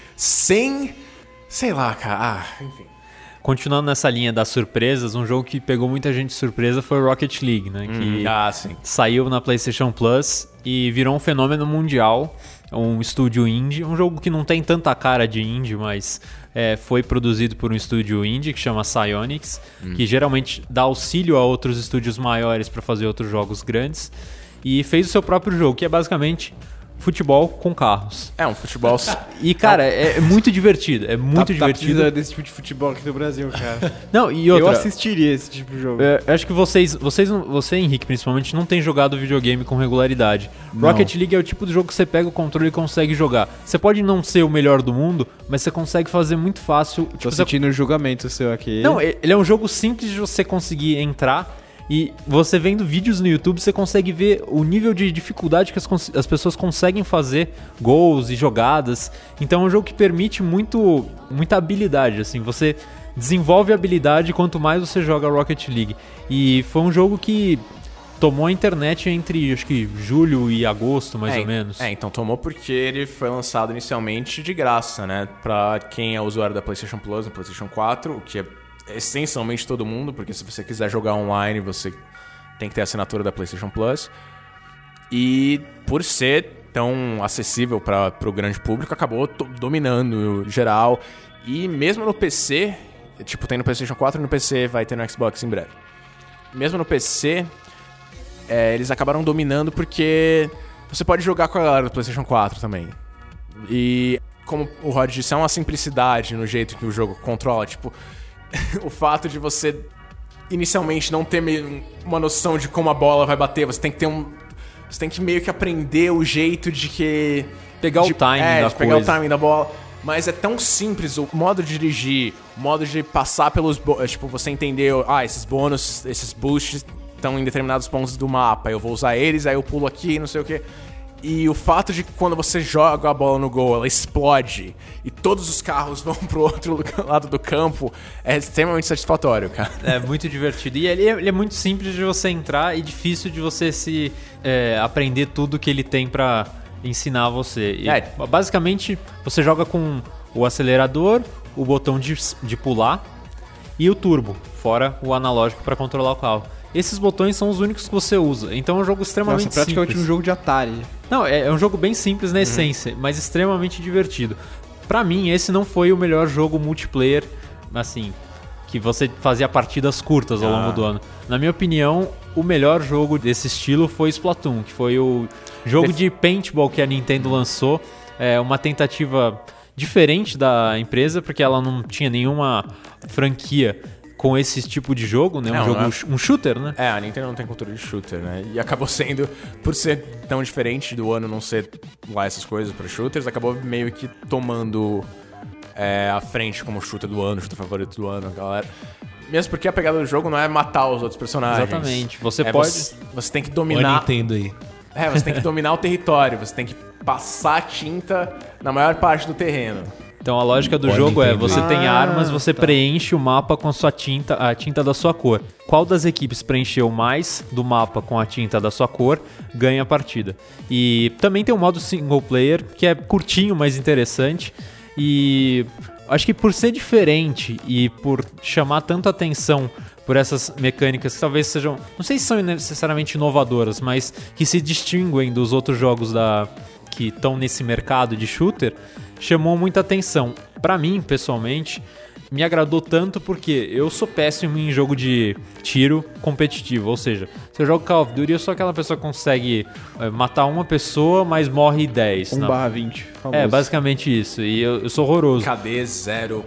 sei lá, cara. Enfim. Continuando nessa linha das surpresas, um jogo que pegou muita gente de surpresa foi o Rocket League, né? Que sim. saiu na PlayStation Plus e virou um fenômeno mundial, um estúdio indie, um jogo que não tem tanta cara de indie, mas foi produzido por um estúdio indie que chama Psyonix, que geralmente dá auxílio a outros estúdios maiores para fazer outros jogos grandes, e fez o seu próprio jogo, que é basicamente... futebol com carros. É um futebol... E, cara, é muito divertido. É muito divertido. Tá desse tipo de futebol aqui no Brasil, cara. Não, e outra... Eu assistiria esse tipo de jogo. Acho que você, Henrique, principalmente, não tem jogado videogame com regularidade. Não. Rocket League é o tipo de jogo que você pega o controle e consegue jogar. Você pode não ser o melhor do mundo, mas você consegue fazer muito fácil. Tô sentindo um julgamento seu aqui. Não, ele é um jogo simples de você conseguir entrar... E você vendo vídeos no YouTube, você consegue ver o nível de dificuldade que as pessoas conseguem fazer gols e jogadas. Então é um jogo que permite muita habilidade, assim. Você desenvolve habilidade quanto mais você joga Rocket League. E foi um jogo que tomou a internet entre, acho que, julho e agosto, mais ou menos. Então tomou porque ele foi lançado inicialmente de graça, né? Pra quem é usuário da PlayStation Plus, no PlayStation 4, o que é essencialmente todo mundo, porque se você quiser jogar online, você tem que ter a assinatura da PlayStation Plus. E por ser tão acessível para o grande público, acabou dominando geral. E mesmo no PC, tipo, tem no PlayStation 4 e no PC, vai ter no Xbox em breve. Mesmo no PC, eles acabaram dominando porque você pode jogar com a galera do PlayStation 4 também. E como o Rod disse, é uma simplicidade no jeito que o jogo controla, tipo... O fato de você inicialmente não ter uma noção de como a bola vai bater, você tem que ter você tem que meio que aprender o jeito de que... Pegar o timing da pegar o timing da bola. Mas é tão simples o modo de dirigir, o modo de passar pelos... Tipo, você entender, esses bônus, esses boosts estão em determinados pontos do mapa, eu vou usar eles, aí eu pulo aqui, não sei o quê. E o fato de que quando você joga a bola no gol, ela explode e todos os carros vão pro outro lado do campo, é extremamente satisfatório, cara. É muito divertido. E ele é muito simples de você entrar e difícil de você aprender tudo que ele tem pra ensinar você. E, basicamente, você joga com o acelerador, o botão de pular e o turbo, fora o analógico pra controlar o carro. Esses botões são os únicos que você usa. Então é um jogo extremamente simples. Praticamente um jogo de Atari. Não, é um jogo bem simples na essência, mas extremamente divertido. Pra mim, esse não foi o melhor jogo multiplayer, assim, que você fazia partidas curtas ao longo do ano. Na minha opinião, o melhor jogo desse estilo foi Splatoon, que foi o jogo de paintball que a Nintendo lançou. É uma tentativa diferente da empresa, porque ela não tinha nenhuma franquia com esse tipo de jogo, né? Um shooter, né? A Nintendo não tem cultura de shooter, né? E acabou sendo, por ser tão diferente do ano não ser lá essas coisas para shooters, acabou meio que tomando a frente como shooter do ano, shooter favorito do ano, galera. Mesmo porque a pegada do jogo não é matar os outros personagens. Exatamente. Você pode... Você tem que dominar... Nintendo aí. Você tem que dominar o território, você tem que passar tinta na maior parte do terreno. Então a lógica do jogo você tem armas, você preenche o mapa com a tinta da sua cor. Qual das equipes preencheu mais do mapa com a tinta da sua cor, ganha a partida. E também tem um modo single player, que é curtinho, mas interessante. E acho que por ser diferente e por chamar tanta atenção por essas mecânicas que talvez sejam, não sei se são necessariamente inovadoras, mas que se distinguem dos outros jogos que estão nesse mercado de shooter, chamou muita atenção. Pra mim, pessoalmente, me agradou tanto porque eu sou péssimo em jogo de tiro competitivo, ou seja, se eu jogo Call of Duty, eu sou aquela pessoa que consegue matar uma pessoa, mas morre 10. 1/20. É, basicamente isso, e eu sou horroso. KD 0.00.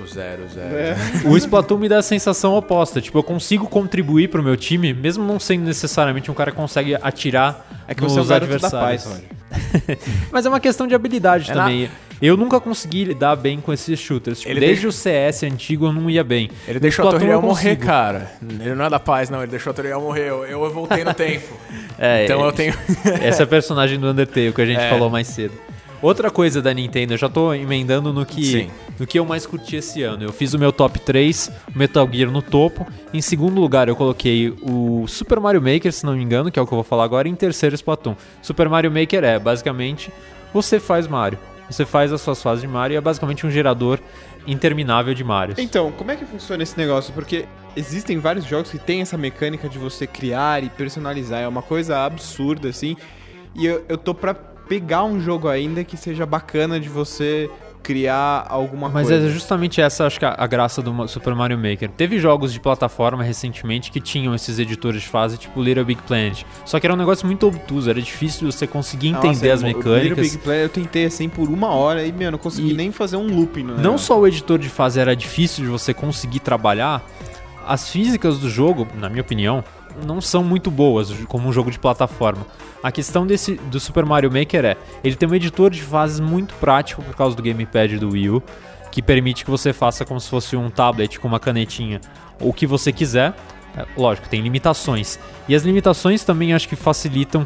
O Splatoon me dá a sensação oposta, tipo, eu consigo contribuir pro meu time, mesmo não sendo necessariamente um cara que consegue atirar nos você é o adversários. Da paz, mas é uma questão de habilidade também. Eu nunca consegui lidar bem com esses shooters. Tipo, desde o CS antigo eu não ia bem. Ele deixou a Toriel morrer, cara. Ele não é da paz, não. Ele deixou a Toriel morrer. Eu voltei no tempo. Então eu tenho... Essa é a personagem do Undertale que a gente falou mais cedo. Outra coisa da Nintendo, eu já tô emendando no que eu mais curti esse ano. Eu fiz o meu top 3, o Metal Gear no topo. Em segundo lugar, eu coloquei o Super Mario Maker, se não me engano, que é o que eu vou falar agora. E em terceiro, Splatoon. Super Mario Maker basicamente, você faz Mario. Você faz as suas fases de Mario e é basicamente um gerador interminável de Marios. Então, como é que funciona esse negócio? Porque existem vários jogos que tem essa mecânica de você criar e personalizar. É uma coisa absurda, assim. E eu tô pra pegar um jogo ainda que seja bacana de você criar alguma coisa. Mas é justamente essa, acho que a graça do Super Mario Maker. Teve jogos de plataforma recentemente que tinham esses editores de fase, tipo Little Big Planet. Só que era um negócio muito obtuso, era difícil você conseguir entender as mecânicas. Little Big Planet eu tentei assim por 1 hora e, não consegui nem fazer um looping. Não só o editor de fase era difícil de você conseguir trabalhar, as físicas do jogo, na minha opinião, não são muito boas como um jogo de plataforma. A questão do Super Mario Maker ele tem um editor de fases muito prático por causa do gamepad do Wii U, que permite que você faça como se fosse um tablet com uma canetinha, o que você quiser. Lógico, tem limitações. E as limitações também acho que facilitam,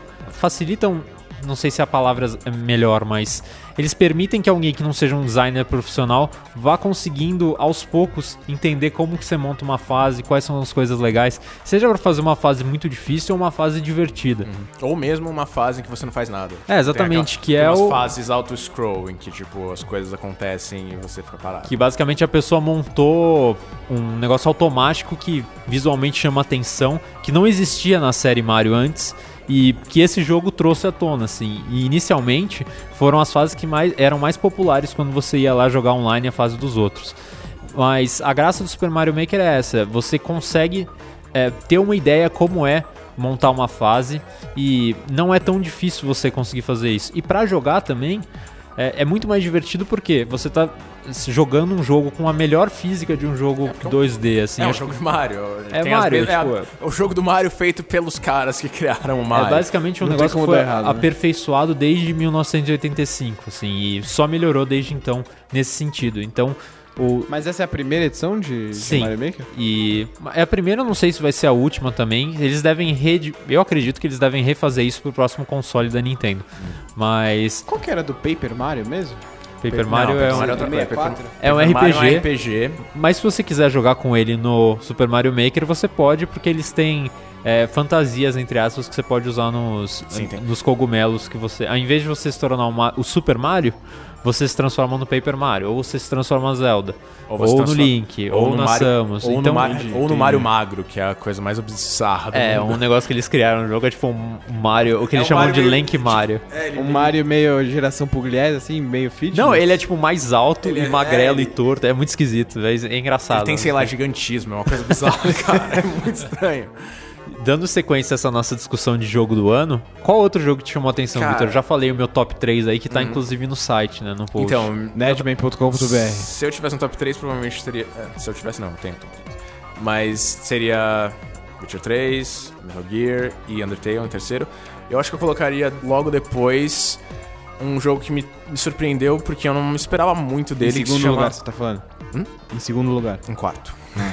não sei se a palavra é melhor, mas eles permitem que alguém que não seja um designer profissional vá conseguindo aos poucos entender como que você monta uma fase, quais são as coisas legais, seja para fazer uma fase muito difícil ou uma fase divertida. Ou mesmo uma fase em que você não faz nada. Exatamente, tem umas fases auto-scroll em que tipo as coisas acontecem e você fica parado. Que basicamente a pessoa montou um negócio automático que visualmente chama atenção, que não existia na série Mario antes. E que esse jogo trouxe à tona, assim. E inicialmente foram as fases que eram mais populares quando você ia lá jogar online a fase dos outros. Mas a graça do Super Mario Maker é essa. Você consegue ter uma ideia como é montar uma fase. E não é tão difícil você conseguir fazer isso. E pra jogar também é muito mais divertido porque você tá jogando um jogo com a melhor física de um jogo 2D, assim. É um jogo de Mario. É o jogo do Mario feito pelos caras que criaram o Mario. É basicamente um negócio que foi aperfeiçoado desde 1985, assim, e só melhorou desde então nesse sentido. Então, Mas essa é a primeira edição de Mario Maker? E é a primeira, não sei se vai ser a última também. Eles devem eu acredito que eles devem refazer isso pro próximo console da Nintendo. Mas qual que era do Paper Mario mesmo? Paper Mario é um RPG, mas se você quiser jogar com ele no Super Mario Maker, você pode, porque eles têm fantasias, entre aspas, que você pode usar nos cogumelos que você... Ao invés de você se tornar o Super Mario, você se transforma no Paper Mario, ou você se transforma no Zelda, ou no Link, ou na Samus. Ou no Mario Magro, que é a coisa mais bizarra do mundo. Um negócio que eles criaram no jogo, é tipo um Mario, o que eles chamam de Link Mario. Mario meio geração Pugliese, assim, meio fitness. Não, ele é tipo mais alto e magrelo e torto, é muito esquisito, é engraçado. Ele tem, sei lá, gigantismo, é uma coisa bizarra, cara, é muito estranho. Dando sequência a essa nossa discussão de jogo do ano, qual outro jogo te chamou a atenção, Victor? Eu já falei o meu top 3 aí, que tá inclusive no site, né, no post. Então, nedman.com.br. Se eu tivesse um top 3, provavelmente seria... se eu tivesse, não, eu tenho top 3. Mas seria Witcher 3, Metal Gear e Undertale em terceiro. Eu acho que eu colocaria logo depois um jogo que me surpreendeu, porque eu não esperava muito dele. Em segundo lugar, você tá falando? Em segundo lugar. Em quarto.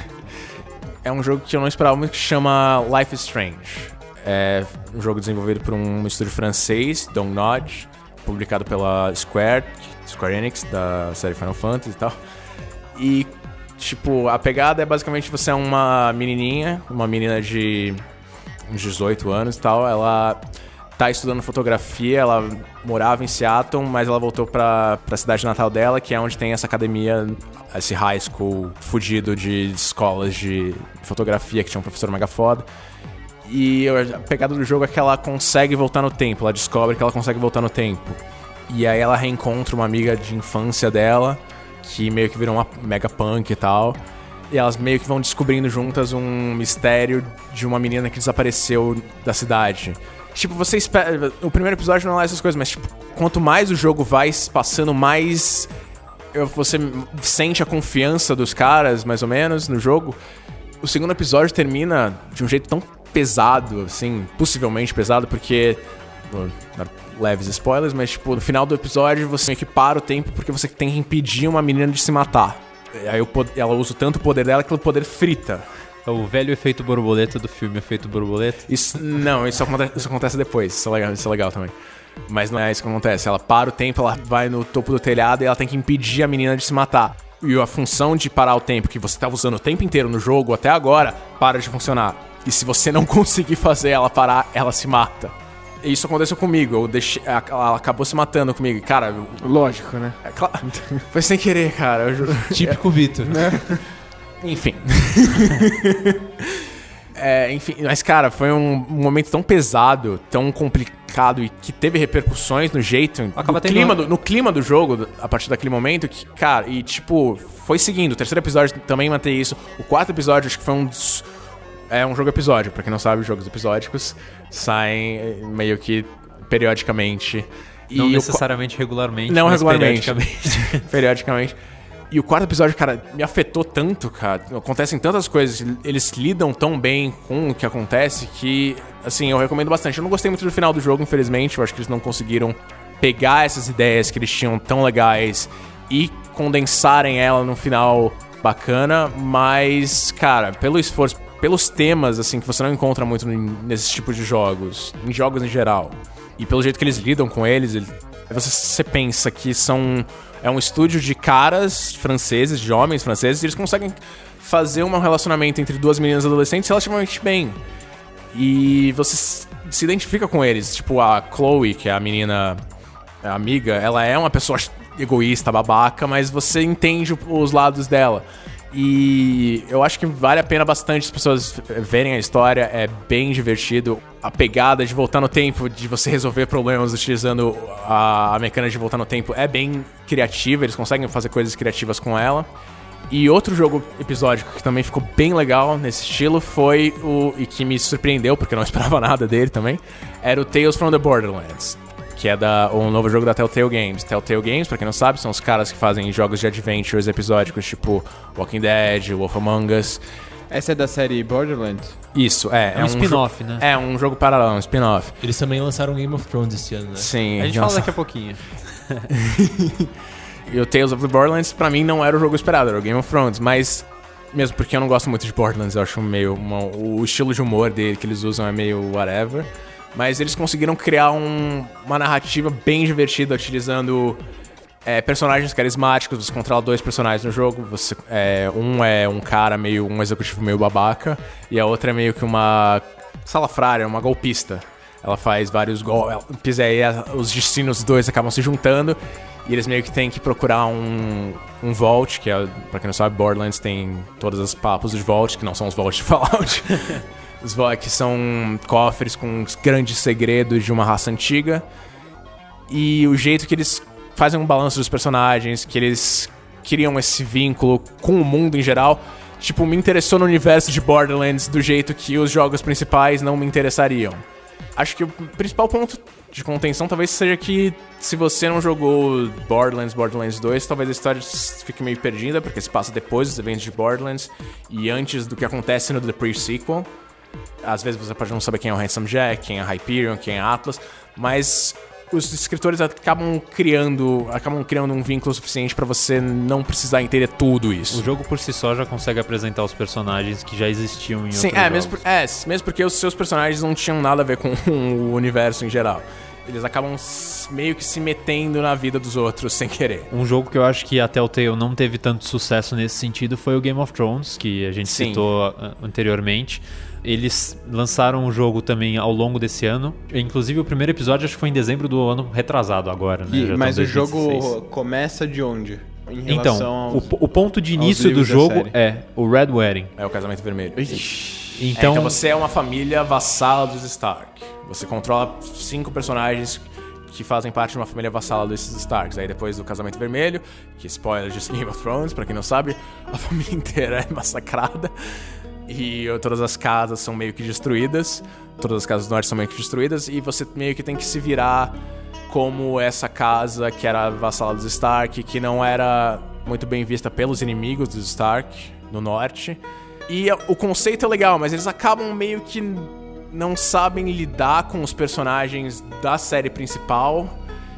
É um jogo que eu não esperava muito, que chama Life is Strange. É um jogo desenvolvido por um estúdio francês, Dontnod, publicado pela Square Enix, da série Final Fantasy e tal. E, tipo, a pegada é basicamente você é uma menina de uns 18 anos e tal. Ela tá estudando fotografia, ela morava em Seattle, mas ela voltou pra cidade natal dela, que é onde tem essa academia, esse high school fudido de escolas de fotografia, que tinha um professor mega foda. E a pegada do jogo é que ela consegue voltar no tempo, ela descobre que ela consegue voltar no tempo. E aí ela reencontra uma amiga de infância dela, que meio que virou uma mega punk e tal. E elas meio que vão descobrindo juntas um mistério de uma menina que desapareceu da cidade. Tipo, você espera... O primeiro episódio não é essas coisas, mas tipo, quanto mais o jogo vai passando, mais você sente a confiança dos caras, mais ou menos, no jogo. O segundo episódio termina de um jeito tão pesado, assim, possivelmente pesado, porque... leves spoilers, mas tipo, no final do episódio você meio que para o tempo porque você tem que impedir uma menina de se matar. Aí ela usa tanto o poder dela que o poder frita. É o velho efeito borboleta do filme Efeito Borboleta? Isso acontece depois, isso é legal também. Mas não é isso que acontece, ela para o tempo, ela vai no topo do telhado e ela tem que impedir a menina de se matar. E a função de parar o tempo que você estava usando o tempo inteiro no jogo até agora, para de funcionar. E se você não conseguir fazer ela parar, ela se mata. E isso aconteceu comigo, ela acabou se matando comigo, cara... Lógico, né? Foi sem querer, cara. Eu juro. Típico Vitor. Né? Enfim. Enfim, mas cara, foi um momento tão pesado, tão complicado e que teve repercussões no jeito, no clima do jogo, a partir daquele momento, que, cara, e tipo, foi seguindo. O terceiro episódio também manteve isso. O quarto episódio, acho que foi um dos... É um jogo episódio, pra quem não sabe, jogos episódicos saem meio que periodicamente. Não necessariamente regularmente, não mas regularmente. Periodicamente. E o quarto episódio, cara, me afetou tanto, cara. Acontecem tantas coisas, eles lidam tão bem com o que acontece que, assim, eu recomendo bastante. Eu não gostei muito do final do jogo, infelizmente. Eu acho que eles não conseguiram pegar essas ideias que eles tinham tão legais e condensarem ela num final bacana. Mas, cara, pelo esforço, pelos temas, assim, que você não encontra muito nesses tipos de jogos, em jogos em geral, e pelo jeito que eles lidam com eles, você pensa que é um estúdio de caras franceses, de homens franceses, e eles conseguem fazer um relacionamento entre duas meninas adolescentes relativamente bem. E você se identifica com eles. Tipo, a Chloe, que é a menina a amiga, ela é uma pessoa egoísta, babaca, mas você entende os lados dela. E eu acho que vale a pena bastante as pessoas verem a história, é bem divertido. A pegada de voltar no tempo, de você resolver problemas utilizando a mecânica de voltar no tempo é bem criativa, eles conseguem fazer coisas criativas com ela. E outro jogo episódico que também ficou bem legal nesse estilo foi e que me surpreendeu, porque eu não esperava nada dele também, era o Tales from the Borderlands, que é o novo jogo da Telltale Games. Telltale Games, pra quem não sabe, são os caras que fazem jogos de adventures episódicos, tipo Walking Dead, Wolf Among Us. Essa é da série Borderlands? Isso, é um spin-off, né? É um jogo paralelo, um spin-off. Eles também lançaram Game of Thrones esse ano, né? Sim. A gente fala daqui a pouquinho. E o Tales of the Borderlands, pra mim, não era o jogo esperado, era o Game of Thrones, mas... Mesmo porque eu não gosto muito de Borderlands, eu acho meio... o estilo de humor dele que eles usam é meio whatever. Mas eles conseguiram criar uma narrativa bem divertida, utilizando personagens carismáticos. Você controla dois personagens no jogo. Um é um cara um executivo meio babaca, e a outra é meio que uma salafrária, uma golpista. Ela faz vários golpes, e aí os destinos dos dois acabam se juntando, e eles meio que têm que procurar um vault, que é, pra quem não sabe, Borderlands tem todos os papos de vault, que não são os vaults de Fallout. Que são cofres com grandes segredos de uma raça antiga. E o jeito que eles fazem um balanço dos personagens, que eles criam esse vínculo com o mundo em geral, tipo, me interessou no universo de Borderlands do jeito que os jogos principais não me interessariam. Acho que o principal ponto de contenção talvez seja que, se você não jogou Borderlands 2, talvez a história fique meio perdida, porque se passa depois dos eventos de Borderlands e antes do que acontece no The Pre-Sequel. Às vezes você pode não saber quem é o Handsome Jack, quem é Hyperion, quem é Atlas, mas os escritores acabam criando um vínculo suficiente pra você não precisar entender tudo isso. O jogo por si só já consegue apresentar os personagens que já existiam em outros jogos. Mesmo porque os seus personagens não tinham nada a ver com o universo em geral. eles acabam meio que se metendo na vida dos outros sem querer. Um jogo que eu acho que a Telltale não teve tanto sucesso nesse sentido foi o Game of Thrones, que a gente citou anteriormente. Eles lançaram o jogo também ao longo desse ano. Inclusive, o primeiro episódio acho que foi em dezembro do ano retrasado agora, né? Mas o jogo começa de onde? Então, o ponto de início do jogo é o Red Wedding. É o casamento vermelho. Então você é uma família vassala dos Stark. Você controla 5 personagens que fazem parte de uma família vassala desses Starks. Aí depois do casamento vermelho, que spoiler de Game of Thrones, pra quem não sabe, a família inteira é massacrada. E todas as casas são meio que destruídas. Todas as casas do norte são meio que destruídas. E você meio que tem que se virar como essa casa que era vassala dos Stark, que não era muito bem vista pelos inimigos dos Stark no norte. E o conceito é legal, mas eles acabam meio que não sabem lidar com os personagens da série principal.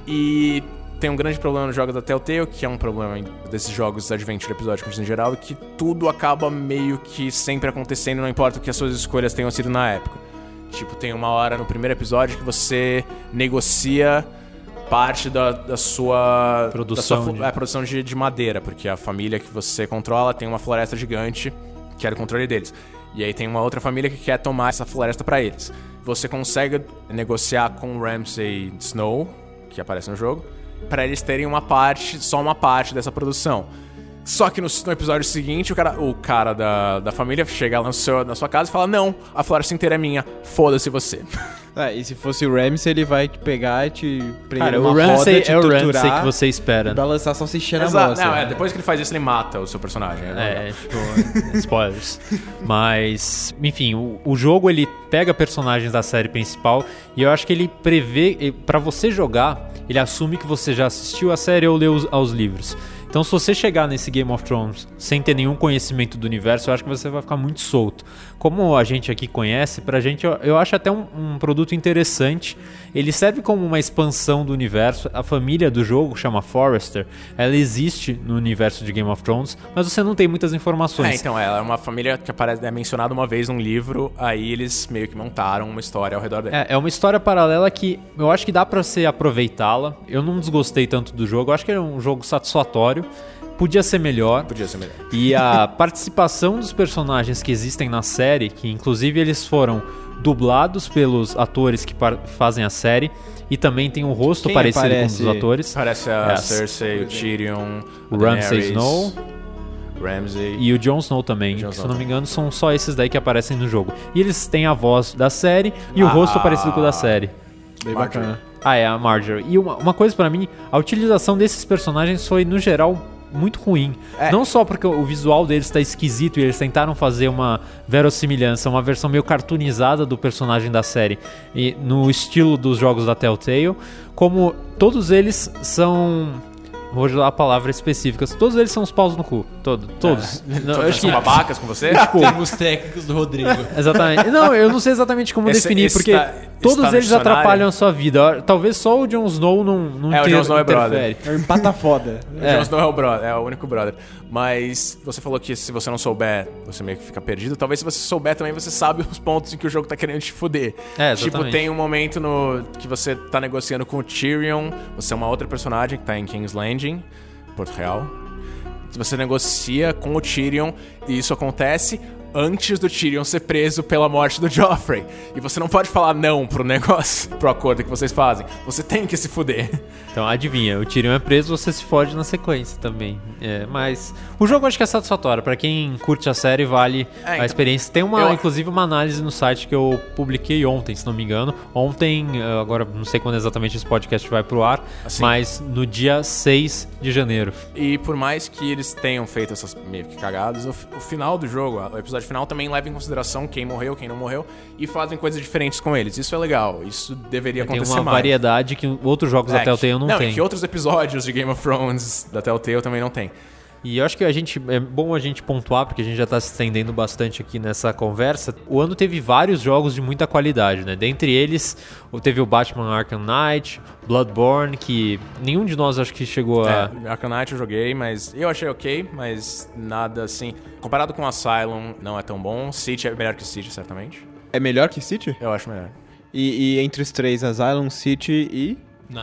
E tem um grande problema nos jogos da Telltale, que é um problema desses jogos adventure episódicos em geral, e que tudo acaba meio que sempre acontecendo, não importa o que as suas escolhas tenham sido na época. Tipo, tem uma hora no primeiro episódio que você negocia parte da sua produção de madeira, porque a família que você controla tem uma floresta gigante que era o controle deles. E aí tem uma outra família que quer tomar essa floresta pra eles. Você consegue negociar com o Ramsay Snow, que aparece no jogo, pra eles terem só uma parte dessa produção. Só que no episódio seguinte, o cara da família chega lá na sua casa e fala: não, a floresta inteira é minha, foda-se você. E se fosse o Ramsay, ele vai te pegar e te prender Cara, numa o Ramsay roda, te é o torturar, Ramsay que você espera. Pra lançar salsicha na bosta. Não, depois que ele faz isso, ele mata o seu personagem. Spoilers. Mas, enfim, o jogo ele pega personagens da série principal e eu acho que ele prevê, pra você jogar, ele assume que você já assistiu a série ou leu os livros. Então, se você chegar nesse Game of Thrones sem ter nenhum conhecimento do universo, eu acho que você vai ficar muito solto. Como a gente aqui conhece, pra gente eu acho até um produto interessante. Ele serve como uma expansão do universo. A família do jogo, chama Forrester, ela existe no universo de Game of Thrones, mas você não tem muitas informações. Então, ela é uma família que é mencionada uma vez num livro, aí eles meio que montaram uma história ao redor dela. É uma história paralela que eu acho que dá pra você aproveitá-la. Eu não desgostei tanto do jogo, eu acho que é um jogo satisfatório. Podia ser melhor. E a participação dos personagens que existem na série, que inclusive eles foram dublados pelos atores que fazem a série, e também tem um rosto parecido com os atores. Parece a Cersei, o Tyrion, o Ramsay Snow, Ramsay e o Jon Snow também. Se eu não me engano, são só esses daí que aparecem no jogo. E eles têm a voz da série e o rosto parecido com o da série. Bem bacana. É a Marjorie. E uma coisa pra mim, a utilização desses personagens foi, no geral, muito ruim. Não só porque o visual deles está esquisito e eles tentaram fazer uma verossimilhança, uma versão meio cartoonizada do personagem da série, e no estilo dos jogos da Telltale, como todos eles são... Vou usar a palavra específica. Todos eles são os paus no cu. Todos. Não, acho que são babacas com você? Termos técnicos do Rodrigo. Exatamente. Não, eu não sei exatamente como definir, porque todos eles atrapalham a sua vida. Talvez só o Jon Snow não o Jon Snow é brother. É um empata foda. O Jon Snow é o brother, é o único brother. Mas você falou que se você não souber, você meio que fica perdido. Talvez se você souber também, você sabe os pontos em que o jogo tá querendo te fuder. Tipo, tem um momento que você tá negociando com o Tyrion, você é uma outra personagem que tá em King's Landing, Porto Real. Você negocia com o Tyrion e isso acontece antes do Tyrion ser preso pela morte do Joffrey. E você não pode falar não pro negócio, pro acordo que vocês fazem. Você tem que se fuder. Então adivinha, o Tyrion é preso, você se fode na sequência também. Mas o jogo acho que é satisfatório. Pra quem curte a série, vale a experiência. Tem inclusive uma análise no site que eu publiquei ontem, se não me engano. Ontem, agora não sei quando exatamente esse podcast vai pro ar, mas no dia 6 de janeiro. E por mais que eles tenham feito essas meio que cagadas, o final do jogo, o episódio final, também leva em consideração quem morreu, quem não morreu, e fazem coisas diferentes com eles. Isso é legal, isso deveria acontecer mais. Tem uma variedade que outros jogos da Telltale não tem. Não, que outros episódios de Game of Thrones da Telltale também não tem. E eu acho que é bom a gente pontuar, porque a gente já está se estendendo bastante aqui nessa conversa. O ano teve vários jogos de muita qualidade, né? Dentre eles, teve o Batman Arkham Knight, Bloodborne, que nenhum de nós acho que chegou a... Arkham Knight eu joguei, mas eu achei ok, mas nada assim... Comparado com Asylum, não é tão bom. City é melhor que City, certamente. É melhor que City? Eu acho melhor. E entre os três, Asylum, City e...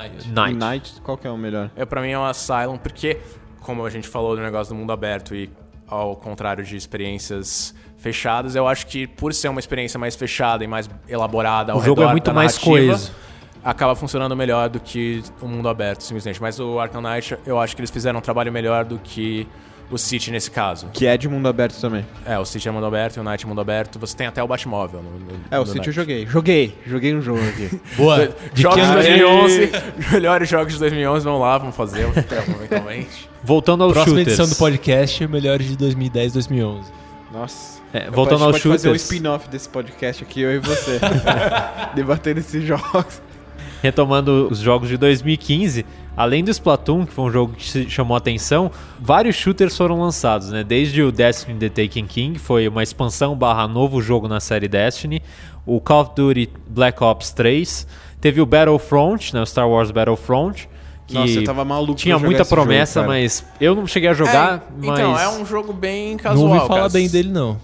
Night. Qual que é o melhor? Pra mim é o Asylum, porque, como a gente falou do negócio do mundo aberto e ao contrário de experiências fechadas, eu acho que por ser uma experiência mais fechada e mais elaborada ao redor o jogo é muito mais coeso, acaba funcionando melhor do que o mundo aberto, simplesmente. Mas o Arkham Knight, eu acho que eles fizeram um trabalho melhor do que o City nesse caso. Que é de mundo aberto também. O City é mundo aberto e o Knight é mundo aberto. Você tem até o Batmóvel o City eu joguei. Joguei um jogo aqui. Boa. Jogos de 2011, melhores jogos de 2011, vamos lá, vamos fazer eventualmente. Voltando aos Próxima shooters. edição do podcast, melhores de 2010 e 2011. Nossa. Voltando aos shooters. Fazer um spin-off desse podcast aqui, eu e você. Debatendo esses jogos. Retomando os jogos de 2015, além do Splatoon, que foi um jogo que chamou a atenção, vários shooters foram lançados, né? Desde o Destiny The Taken King, foi uma expansão / novo jogo na série Destiny, o Call of Duty Black Ops 3, teve o Battlefront, né? O Star Wars Battlefront, que Nossa, eu tava maluco tinha muita promessa, jogo, mas eu não cheguei a jogar. Então, é um jogo bem casual. Não ouvi falar bem dele, não.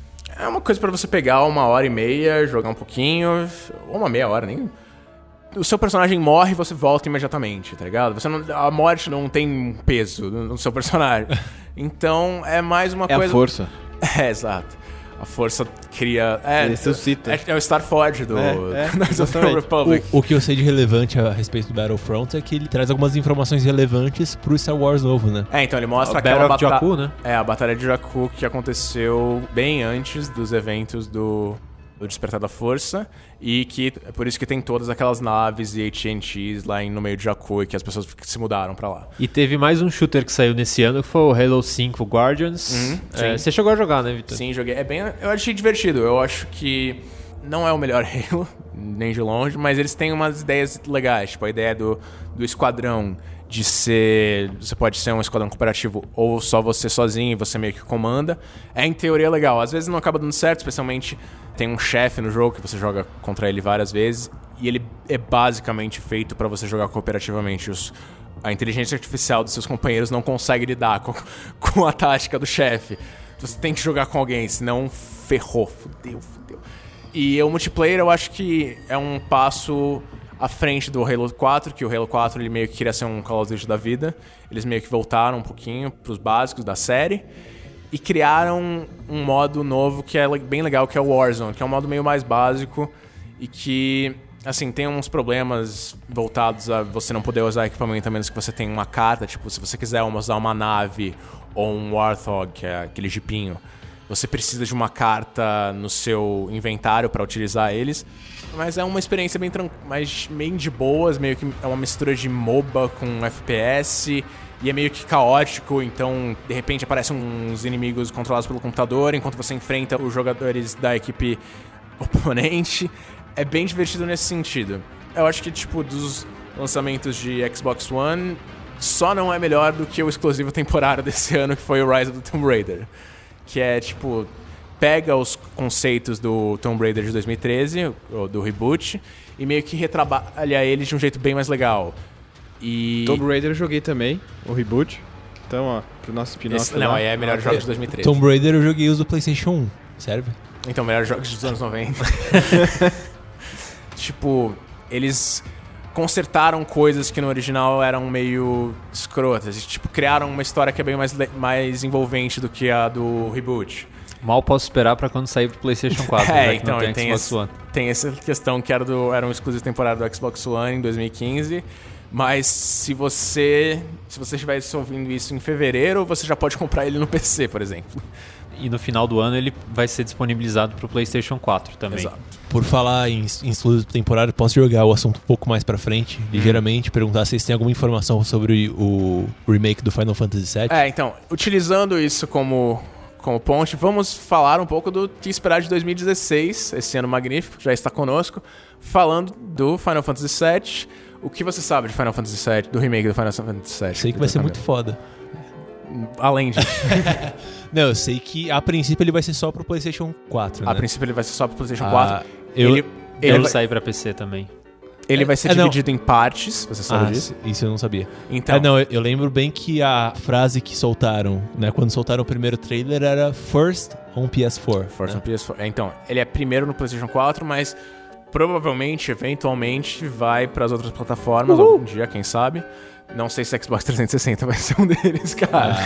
É uma coisa pra você pegar 1h30, jogar um pouquinho, ou uma meia hora, nem... O seu personagem morre e você volta imediatamente, tá ligado? A morte não tem peso no seu personagem. Então, é mais uma coisa... É a força. Exato. A força cria... ressuscita. É o Starforge do Republic. O que eu sei de relevante a respeito do Battlefront é que ele traz algumas informações relevantes pro Star Wars novo, né? Então ele mostra aquela batalha... Jakku, né? A Batalha de Jakku, que aconteceu bem antes dos eventos do Despertar da Força, e que é por isso que tem todas aquelas naves e AT&Ts lá no meio de Jakku e que as pessoas se mudaram pra lá. E teve mais um shooter que saiu nesse ano, que foi o Halo 5 Guardians. Você chegou a jogar, né, Vitor? Sim, joguei. Eu achei divertido. Eu acho que não é o melhor Halo, nem de longe, mas eles têm umas ideias legais, tipo a ideia do esquadrão, de ser... Você pode ser um esquadrão cooperativo ou só você sozinho e você meio que comanda. Em teoria legal. Às vezes não acaba dando certo, especialmente tem um chefe no jogo que você joga contra ele várias vezes e ele é basicamente feito pra você jogar cooperativamente. A inteligência artificial dos seus companheiros não consegue lidar com a tática do chefe. Você tem que jogar com alguém, senão ferrou. Fudeu. E o multiplayer eu acho que é um passo à frente do Halo 4, que o Halo 4 ele meio que queria ser um Call of Duty da vida. Eles meio que voltaram um pouquinho pros básicos da série e criaram um modo novo que é bem legal, que é o Warzone, que é um modo meio mais básico e que, assim, tem uns problemas voltados a você não poder usar equipamento a menos que você tenha uma carta. Tipo, se você quiser usar uma nave ou um Warthog, que é aquele jipinho, você precisa de uma carta no seu inventário para utilizar eles. Mas é uma experiência bem de boas, meio que é uma mistura de MOBA com FPS e é meio que caótico, então de repente aparecem uns inimigos controlados pelo computador enquanto você enfrenta os jogadores da equipe oponente. É bem divertido nesse sentido. Eu acho que, tipo, dos lançamentos de Xbox One, só não é melhor do que o exclusivo temporário desse ano, que foi o Rise of the Tomb Raider. Que é, tipo, pega os conceitos do Tomb Raider de 2013, do reboot, e meio que retrabalha eles de um jeito bem mais legal. Tomb Raider eu joguei também, o reboot. Então, ó, pro nosso spin-off. Não, aí é melhor jogos de 2013. Tomb Raider eu joguei os do PlayStation 1, serve? Então, melhores jogos dos anos 90. Tipo, eles consertaram coisas que no original eram meio escrotas. E, tipo, criaram uma história que é bem mais envolvente do que a do reboot. Mal posso esperar pra quando sair pro PlayStation 4. Então, tem essa questão que era um exclusivo temporário do Xbox One em 2015. Mas se você estivesse ouvindo isso em fevereiro, você já pode comprar ele no PC, por exemplo. E no final do ano ele vai ser disponibilizado pro PlayStation 4 também. Exato. Por falar em exclusivo temporário, posso jogar o assunto um pouco mais pra frente, ligeiramente, perguntar se vocês têm alguma informação sobre o remake do Final Fantasy VII? Então, utilizando isso como ponte, vamos falar um pouco do que esperar de 2016, esse ano magnífico, já está conosco, falando do Final Fantasy VII. O que você sabe de Final Fantasy VII, do remake do Final Fantasy VII? Sei que vai ser muito foda. Além disso. Não, eu sei que a princípio ele vai ser só pro PlayStation 4, né? A princípio ele vai ser só pro PlayStation 4. Ele vai sair pra PC também. Ele vai ser dividido em partes, você sabe disso? Isso eu não sabia. Então, eu lembro bem que a frase que soltaram, né, quando soltaram o primeiro trailer era First on PS4. First on PS4. Então, ele é primeiro no PlayStation 4, mas provavelmente, eventualmente, vai para as outras plataformas algum dia, quem sabe. Não sei se Xbox 360 vai ser um deles, cara.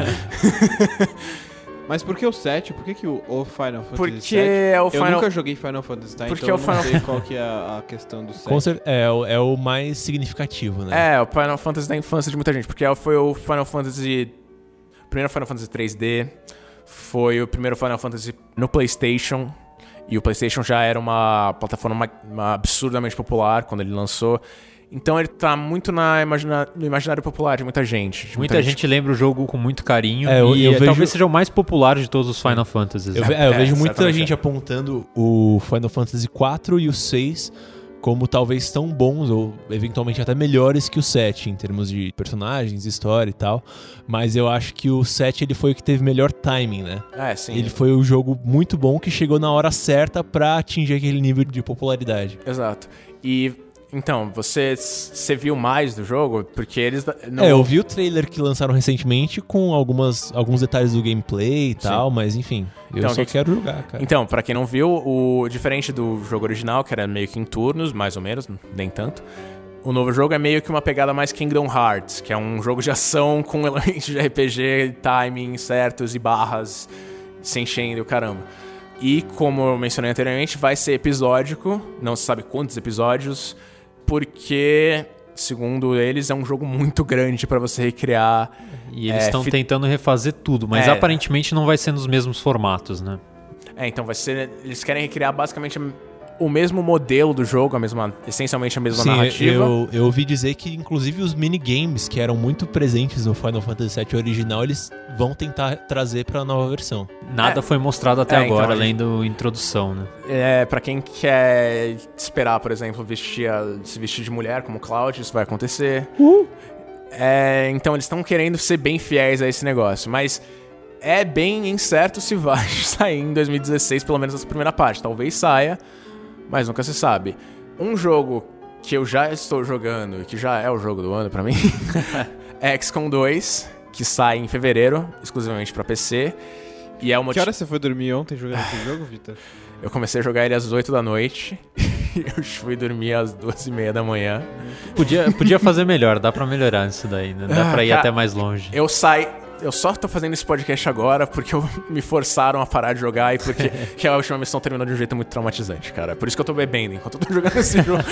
Mas por que o 7? Por que o Final Fantasy porque 7? É o Final... Eu nunca joguei Final Fantasy, tá? Porque então eu não sei qual que é a questão do 7. É o mais significativo, né? É, o Final Fantasy da infância de muita gente. Porque foi o Final Fantasy... O primeiro Final Fantasy 3D. Foi o primeiro Final Fantasy no PlayStation. E o PlayStation já era uma plataforma absurdamente popular quando ele lançou. Então ele tá muito no imaginário popular de muita gente. Muita gente lembra o jogo com muito carinho. Talvez seja o mais popular de todos os Final Fantasies. Eu vejo muita gente apontando o Final Fantasy 4 e o 6 como talvez tão bons ou eventualmente até melhores que o 7 em termos de personagens, história e tal. Mas eu acho que o 7 ele foi o que teve melhor timing, né? Sim. Ele foi um jogo muito bom que chegou na hora certa pra atingir aquele nível de popularidade. Exato. E... Então, você viu mais do jogo? Porque eles... eu vi o trailer que lançaram recentemente com alguns detalhes do gameplay e tal, mas enfim, eu só quero jogar, cara. Então, pra quem não viu, diferente do jogo original, que era meio que em turnos, mais ou menos, nem tanto, o novo jogo é meio que uma pegada mais Kingdom Hearts, que é um jogo de ação com elementos de RPG, timing certos e barras se enchendo e o caramba. E, como eu mencionei anteriormente, vai ser episódico, não se sabe quantos episódios... Porque, segundo eles, é um jogo muito grande pra você recriar. E eles estão tentando refazer tudo, mas aparentemente não vai ser nos mesmos formatos, né? Então vai ser... Eles querem recriar basicamente o mesmo modelo do jogo, essencialmente a mesma narrativa. Eu ouvi dizer que, inclusive, os minigames que eram muito presentes no Final Fantasy VII original, eles vão tentar trazer pra nova versão. Nada foi mostrado até agora, então, além da introdução, né? Pra quem quer esperar, por exemplo, se vestir de mulher, como Cloud, isso vai acontecer. Então, eles estão querendo ser bem fiéis a esse negócio, mas... É bem incerto se vai sair em 2016, pelo menos essa primeira parte. Talvez saia, mas nunca se sabe. Um jogo que eu já estou jogando, e que já é o jogo do ano pra mim, é XCOM 2, que sai em fevereiro, exclusivamente pra PC. E é Que hora você foi dormir ontem jogando esse jogo, Vitor? Eu comecei a jogar ele às 8 da noite e eu fui dormir às 2h30 da manhã. Podia fazer melhor, dá pra melhorar isso daí, né? Dá pra ir até mais longe. Eu só tô fazendo esse podcast agora porque me forçaram a parar de jogar e porque que a última missão terminou de um jeito muito traumatizante, cara. Por isso que eu tô bebendo enquanto eu tô jogando esse jogo.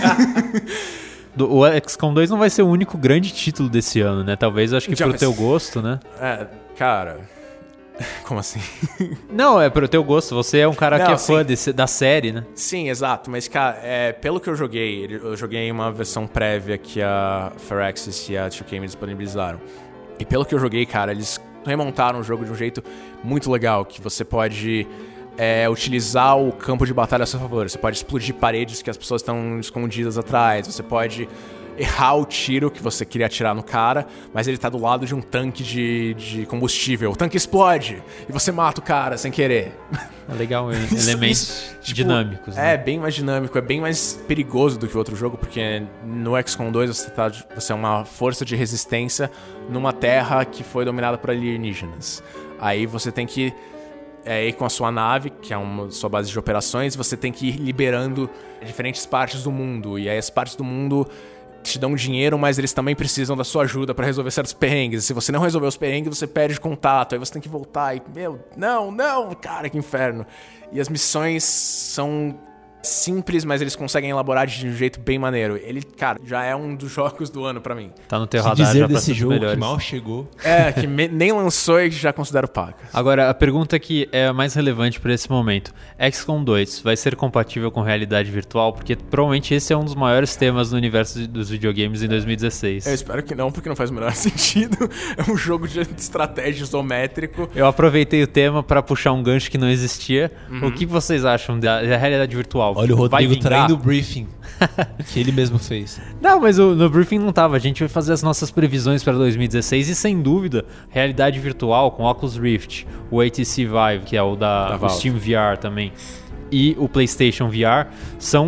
O XCOM 2 não vai ser o único grande título desse ano, né? Talvez, acho que pro teu gosto, né? Cara... Como assim? Não, é pro teu gosto. Você é um cara que é fã da série, né? Sim, exato. Mas, cara, pelo que eu joguei uma versão prévia que a Firaxis e a 2K me disponibilizaram. E pelo que eu joguei, cara, eles remontaram o jogo de um jeito muito legal, que você pode utilizar o campo de batalha a seu favor. Você pode explodir paredes que as pessoas estão escondidas atrás. Você pode errar o tiro que você queria atirar no cara, mas ele tá do lado de um tanque de combustível. O tanque explode e você mata o cara sem querer. Legal, elementos dinâmicos. Né? É bem mais dinâmico, é bem mais perigoso do que o outro jogo, porque no XCOM 2 você é uma força de resistência numa terra que foi dominada por alienígenas. Aí você tem que ir com a sua nave, que é sua base de operações, você tem que ir liberando diferentes partes do mundo. E aí as partes do mundo te dão dinheiro, mas eles também precisam da sua ajuda pra resolver certos perrengues. Se você não resolver os perrengues, você perde contato. Aí você tem que voltar e... Não, cara, que inferno. E as missões são simples, mas eles conseguem elaborar de um jeito bem maneiro. Ele, cara, já é um dos jogos do ano pra mim. Tá no teu radar dizer já desse jogo melhores. Que mal chegou. Que nem lançou e já considero paga. Agora, a pergunta que é a mais relevante pra esse momento. XCOM 2 vai ser compatível com realidade virtual? Porque provavelmente esse é um dos maiores temas no universo dos videogames em 2016. Eu espero que não, porque não faz o menor sentido. É um jogo de estratégia isométrico. Eu aproveitei o tema pra puxar um gancho que não existia. O que vocês acham da realidade virtual? Olha o Rodrigo traindo o briefing que ele mesmo fez. Não, mas no briefing não tava. A gente vai fazer as nossas previsões para 2016 e, sem dúvida, realidade virtual com Oculus Rift, o HTC Vive, que é o Steam VR também, e o PlayStation VR, são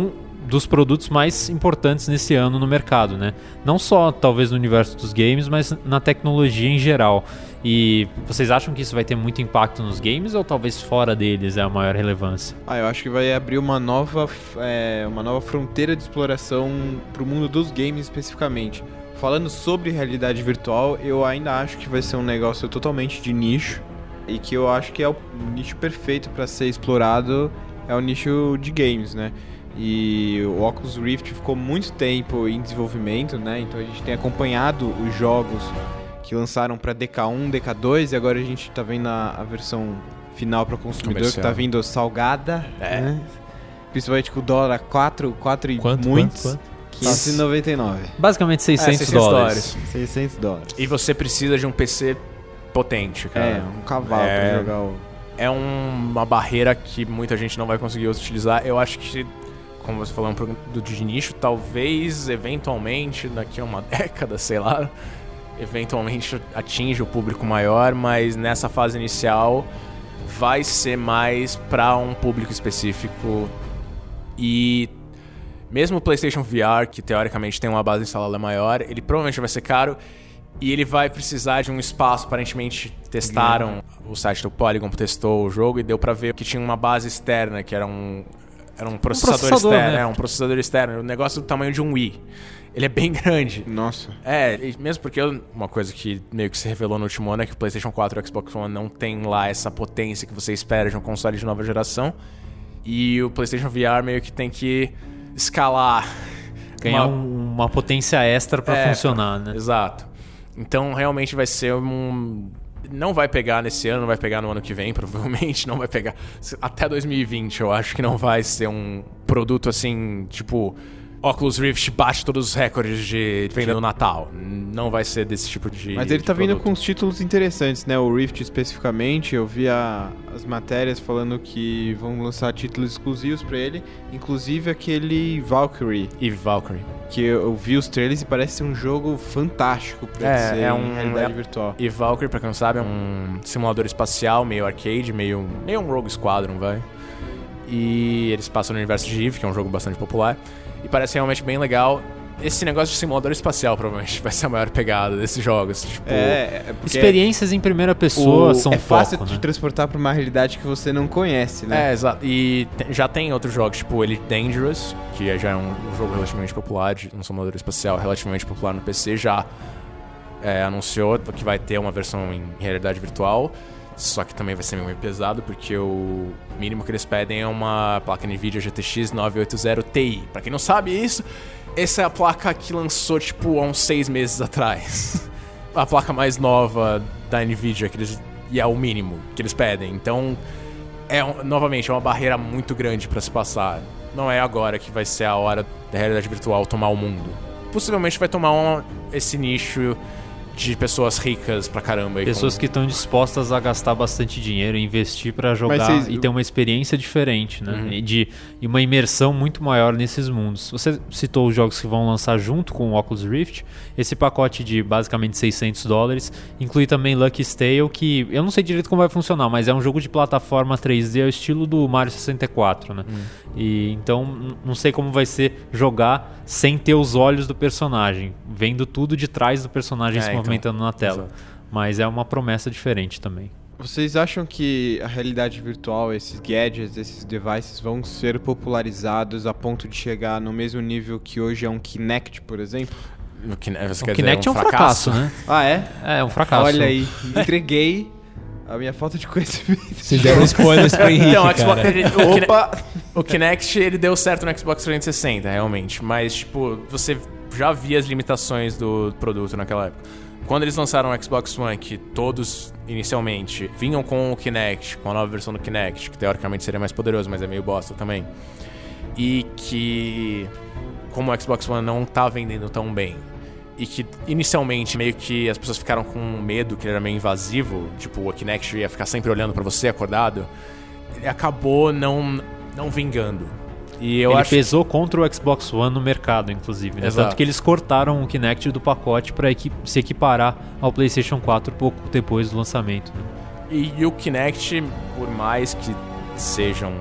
dos produtos mais importantes nesse ano no mercado, né? Não só talvez no universo dos games, mas na tecnologia em geral. E vocês acham que isso vai ter muito impacto nos games ou talvez fora deles é a maior relevância? Eu acho que vai abrir uma nova fronteira de exploração para o mundo dos games especificamente. Falando sobre realidade virtual, eu ainda acho que vai ser um negócio totalmente de nicho e que eu acho que é o nicho perfeito para ser explorado, é o nicho de games, né? E o Oculus Rift ficou muito tempo em desenvolvimento, né? Então a gente tem acompanhado os jogos que lançaram para DK1, DK2 e agora a gente tá vendo a versão final para o consumidor que tá vindo salgada, né? Principalmente com o dólar 4 e muitos. 599. Basicamente $600. $600. E você precisa de um PC potente, cara. Um cavalo pra jogar o... É uma barreira que muita gente não vai conseguir utilizar. Eu acho que, como você falou, um produto de nicho, talvez, eventualmente, daqui a uma década, sei lá, eventualmente atinja o público maior, mas nessa fase inicial vai ser mais para um público específico. E mesmo o PlayStation VR, que teoricamente tem uma base instalada maior, ele provavelmente vai ser caro e ele vai precisar de um espaço. Aparentemente testaram, o site do Polygon testou o jogo e deu pra ver que tinha uma base externa, que era um processador externo, né? Um processador externo, um negócio do tamanho de um Wii. Ele é bem grande. Nossa. Mesmo porque uma coisa que meio que se revelou no último ano é que o PlayStation 4 e o Xbox One não tem lá essa potência que você espera de um console de nova geração. E o PlayStation VR meio que tem que escalar, ganhar uma potência extra para funcionar, né? Exato. Então realmente vai ser não vai pegar nesse ano, não vai pegar no ano que vem, provavelmente não vai pegar até 2020. Eu acho que não vai ser um produto assim, tipo Oculus Rift bate todos os recordes de venda no Natal. Não vai ser desse tipo de Mas ele tá vindo produto. com uns títulos interessantes, né? O Rift especificamente, eu vi as matérias falando que vão lançar títulos exclusivos pra ele, inclusive aquele Valkyrie. Que eu vi os trailers e parece ser um jogo fantástico pra ser em realidade virtual. E Valkyrie, pra quem não sabe, é um simulador espacial, meio arcade, meio um Rogue Squadron, vai. E eles passam no universo de Eve, que é um jogo bastante popular. E parece realmente bem legal. Esse negócio de simulador espacial provavelmente vai ser a maior pegada desses jogos. Tipo, experiências em primeira pessoa são fácil foco, de né? transportar pra uma realidade que você não conhece, né? Exato. E já tem outros jogos, tipo Elite Dangerous, que já é um jogo relativamente popular, um simulador espacial relativamente popular no PC, já anunciou que vai ter uma versão em realidade virtual. Só que também vai ser meio pesado, porque o mínimo que eles pedem é uma placa NVIDIA GTX 980 Ti. Pra quem não sabe isso, essa é a placa que lançou, tipo, há uns 6 meses atrás. A placa mais nova da NVIDIA, e é o mínimo que eles pedem. Então, novamente, é uma barreira muito grande pra se passar. Não é agora que vai ser a hora da realidade virtual tomar o mundo. Possivelmente vai tomar esse nicho de pessoas ricas pra caramba. Pessoas que estão dispostas a gastar bastante dinheiro, investir pra jogar e ter uma experiência diferente, né? Uhum. E uma imersão muito maior nesses mundos. Você citou os jogos que vão lançar junto com o Oculus Rift. Esse pacote de basicamente $600 inclui também Lucky's Tale, que eu não sei direito como vai funcionar, mas é um jogo de plataforma 3D ao estilo do Mario 64, né? E então não sei como vai ser jogar sem ter os olhos do personagem, vendo tudo de trás do personagem se movimentando na tela. Exato. Mas é uma promessa diferente também. Vocês acham que a realidade virtual, esses gadgets, esses devices vão ser popularizados a ponto de chegar no mesmo nível que hoje é um Kinect, por exemplo? O Kinect é um fracasso, né? Ah, é? É um fracasso. Olha aí, entreguei a minha falta de conhecimento. Vocês deram spoilers pra Henrique, Então, cara. o Kinect, ele deu certo no Xbox 360, realmente. Mas, tipo, você já via as limitações do produto naquela época. Quando eles lançaram o Xbox One, que todos, inicialmente, vinham com o Kinect, com a nova versão do Kinect, que teoricamente seria mais poderoso, mas é meio bosta também. E que, como o Xbox One não tá vendendo tão bem, e que inicialmente meio que as pessoas ficaram com medo que ele era meio invasivo, tipo, o Kinect ia ficar sempre olhando pra você acordado, ele acabou não vingando. E eu ele acho pesou contra o Xbox One no mercado, inclusive, né? Exato. Tanto que eles cortaram o Kinect do pacote para se equiparar ao PlayStation 4 pouco depois do lançamento, né? E o Kinect, por mais que sejam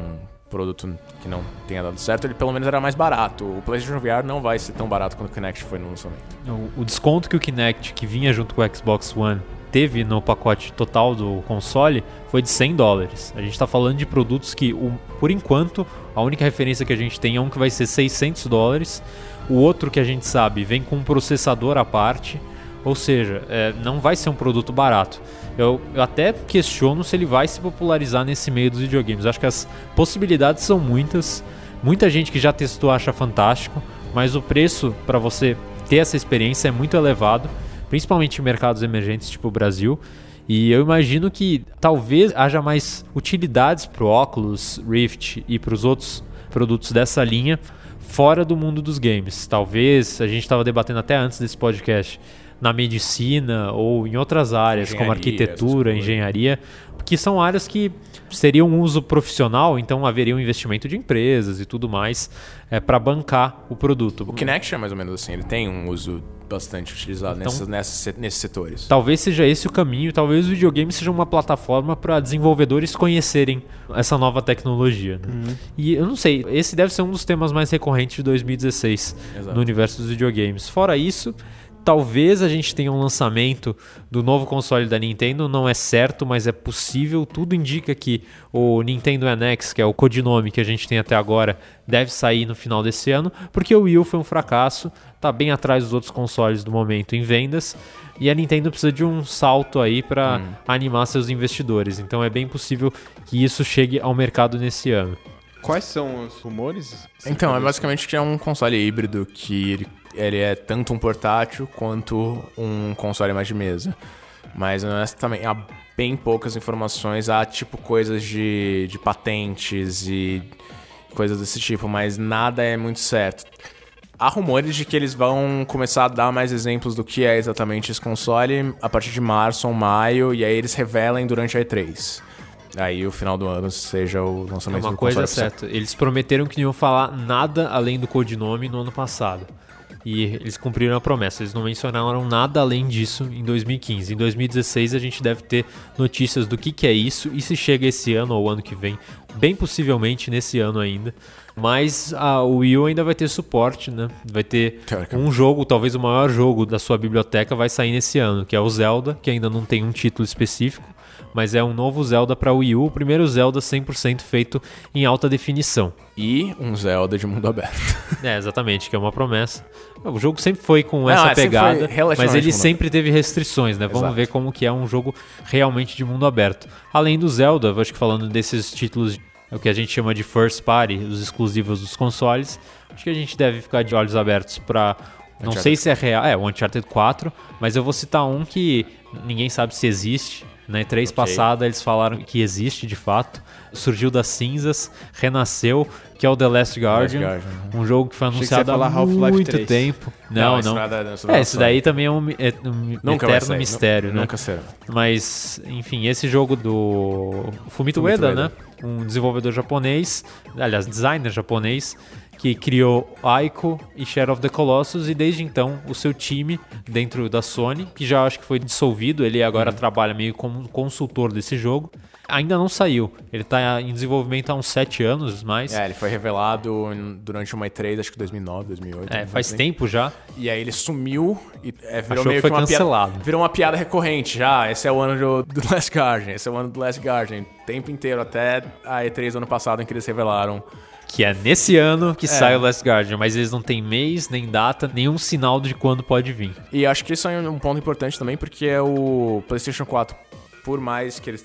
produto que não tenha dado certo, ele pelo menos era mais barato. O PlayStation VR não vai ser tão barato quanto o Kinect foi no lançamento. O desconto que o Kinect, que vinha junto com o Xbox One, teve no pacote total do console foi de $100. A gente está falando de produtos que, por enquanto, a única referência que a gente tem é um que vai ser $600. O outro que a gente sabe vem com um processador à parte, ou seja, não vai ser um produto barato. Eu até questiono se ele vai se popularizar nesse meio dos videogames. Acho que as possibilidades são muitas. Muita gente que já testou acha fantástico, mas o preço para você ter essa experiência é muito elevado, principalmente em mercados emergentes tipo o Brasil. E eu imagino que talvez haja mais utilidades para o Oculus Rift e para os outros produtos dessa linha fora do mundo dos games. Talvez, a gente estava debatendo até antes desse podcast, na medicina ou em outras áreas, como arquitetura, engenharia, que são áreas que seriam um uso profissional, então haveria um investimento de empresas e tudo mais para bancar o produto. O Kinect é mais ou menos assim, ele tem um uso bastante utilizado então, nesses setores. Talvez seja esse o caminho, talvez o videogame seja uma plataforma para desenvolvedores conhecerem essa nova tecnologia. Né? E eu não sei, esse deve ser um dos temas mais recorrentes de 2016 no universo dos videogames. Fora isso, talvez a gente tenha um lançamento do novo console da Nintendo, não é certo, mas é possível. Tudo indica que o Nintendo NX, que é o codinome que a gente tem até agora, deve sair no final desse ano, porque o Wii U foi um fracasso, está bem atrás dos outros consoles do momento em vendas, e a Nintendo precisa de um salto aí para animar seus investidores. Então é bem possível que isso chegue ao mercado nesse ano. Quais são os rumores? Então, é basicamente que é um console híbrido que ele é tanto um portátil quanto um console mais de mesa. Mas honestamente, há bem poucas informações, há tipo coisas de patentes e coisas desse tipo, mas nada é muito certo. Há rumores de que eles vão começar a dar mais exemplos do que é exatamente esse console a partir de março ou maio, e aí eles revelem durante a E3. Aí o final do ano seja o lançamento do console. Uma coisa certa, eles prometeram que não iam falar nada além do codinome no ano passado. E eles cumpriram a promessa, eles não mencionaram nada além disso em 2015. Em 2016 a gente deve ter notícias do que é isso, e se chega esse ano ou ano que vem, bem possivelmente nesse ano ainda. Mas o Wii U ainda vai ter suporte, né? Vai ter um jogo, talvez o maior jogo da sua biblioteca vai sair nesse ano, que é o Zelda, que ainda não tem um título específico, mas é um novo Zelda para Wii U, o primeiro Zelda 100% feito em alta definição. E um Zelda de mundo aberto. Exatamente, que é uma promessa. O jogo sempre foi com essa pegada, mas ele sempre teve restrições, né? Vamos ver como que é um jogo realmente de mundo aberto. Além do Zelda, acho que falando desses títulos, o que a gente chama de first party, os exclusivos dos consoles, acho que a gente deve ficar de olhos abertos para... Não sei se é real, o Uncharted 4, mas eu vou citar um que ninguém sabe se existe. Na E3 passada eles falaram que existe de fato, surgiu das cinzas, renasceu, que é o The Last Guardian, um jogo que foi anunciado há muito tempo. Não. Esse daí também é um eterno mistério, né? Nunca será. Mas, enfim, esse jogo do Fumito Ueda, né? Um desenvolvedor japonês, aliás, designer japonês, que criou Ico e Shadow of the Colossus, e desde então o seu time dentro da Sony, que já acho que foi dissolvido, ele agora trabalha meio como consultor desse jogo, ainda não saiu. Ele está em desenvolvimento há uns 7 anos mais. Ele foi revelado durante uma E3, acho que 2009, 2008. Faz tempo já. E aí ele sumiu e virou meio que foi cancelado. Virou uma piada recorrente já. Esse é o ano do Last Guardian, esse é o ano do Last Guardian. O tempo inteiro, até a E3 do ano passado, em que eles revelaram que é nesse ano que sai o Last Guardian, mas eles não têm mês, nem data, nenhum sinal de quando pode vir. E acho que isso é um ponto importante também, porque é o PlayStation 4, por mais que ele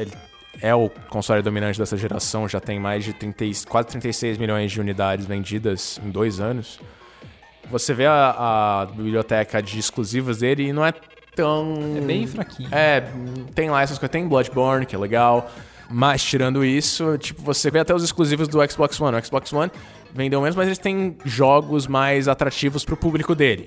é o console dominante dessa geração, já tem mais de quase 36 milhões de unidades vendidas em 2 anos. Você vê a biblioteca de exclusivos dele e não é tão... É bem fraquinho. Tem lá essas coisas, tem Bloodborne, que é legal. Mas, tirando isso, você vê até os exclusivos do Xbox One. O Xbox One vendeu menos, mas eles têm jogos mais atrativos pro público dele.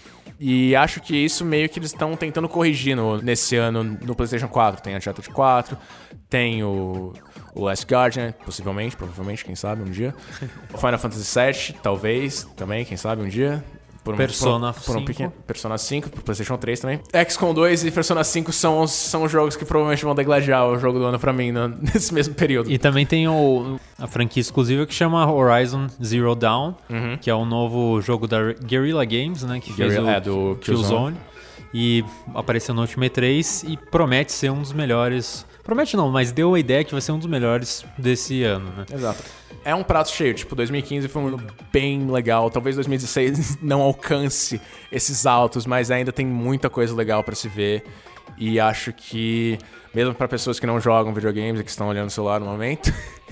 E acho que isso meio que eles estão tentando corrigir nesse ano no PlayStation 4. Tem Uncharted 4, tem o Last Guardian, provavelmente, quem sabe, um dia. O Final Fantasy VII, talvez, também, quem sabe, um dia. Persona 5, pro PlayStation 3 também. XCOM 2 e Persona 5 são jogos que provavelmente vão degladiar o jogo do ano pra mim nesse mesmo período. E também tem a franquia exclusiva que chama Horizon Zero Dawn, que é um novo jogo da Guerrilla Games, né? Que fez o Killzone. E apareceu no Ultimate 3 e promete ser um dos melhores... Promete não, mas deu a ideia que vai ser um dos melhores desse ano, né? Exato. É um prato cheio, tipo, 2015 foi um ano bem legal, talvez 2016 não alcance esses altos, mas ainda tem muita coisa legal pra se ver, e acho que, mesmo pra pessoas que não jogam videogames e que estão olhando o celular no momento,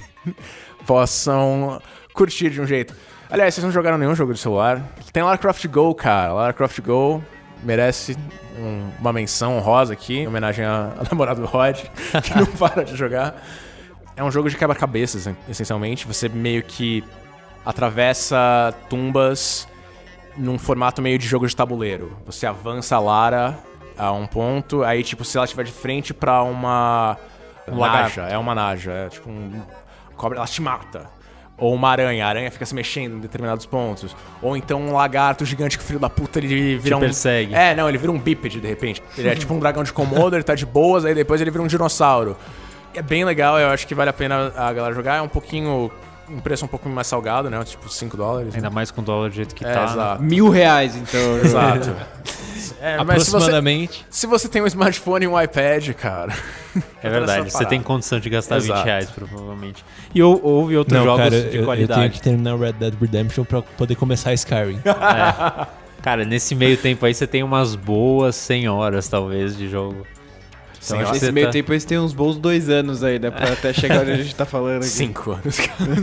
possam curtir de um jeito. Aliás, vocês não jogaram nenhum jogo de celular? Tem Lara Croft Go, cara, Lara Croft Go merece uma menção honrosa aqui, em homenagem ao namorado do Rod, que não para de jogar. É um jogo de quebra-cabeças, essencialmente. Você meio que atravessa tumbas num formato meio de jogo de tabuleiro. Você avança a Lara a um ponto, aí, tipo, se ela estiver de frente pra uma naja, é uma naja, é tipo cobra, ela te mata. Ou uma aranha, a aranha fica se mexendo em determinados pontos. Ou então um lagarto gigante que o filho da puta, ele vira persegue. Ele vira um bípede, de repente. Ele é tipo um dragão de Komodo, ele tá de boas, aí depois ele vira um dinossauro. É bem legal, eu acho que vale a pena a galera jogar. É um preço um pouco mais salgado, né? Tipo $5. Ainda mais com o dólar do jeito que tá. Exato. R$1.000, então. Exato. Aproximadamente. Mas se você tem um smartphone e um iPad, cara... É verdade, você tem condição de gastar R$20, provavelmente. E houve outros jogos de qualidade. Eu tenho que terminar Red Dead Redemption pra poder começar Skyrim. Cara, nesse meio tempo aí você tem umas boas 100 horas, talvez, de jogo. Então, nesse meio tempo eles têm uns bons 2 anos aí, né? Pra até chegar onde a gente tá falando aqui. 5 anos, cara.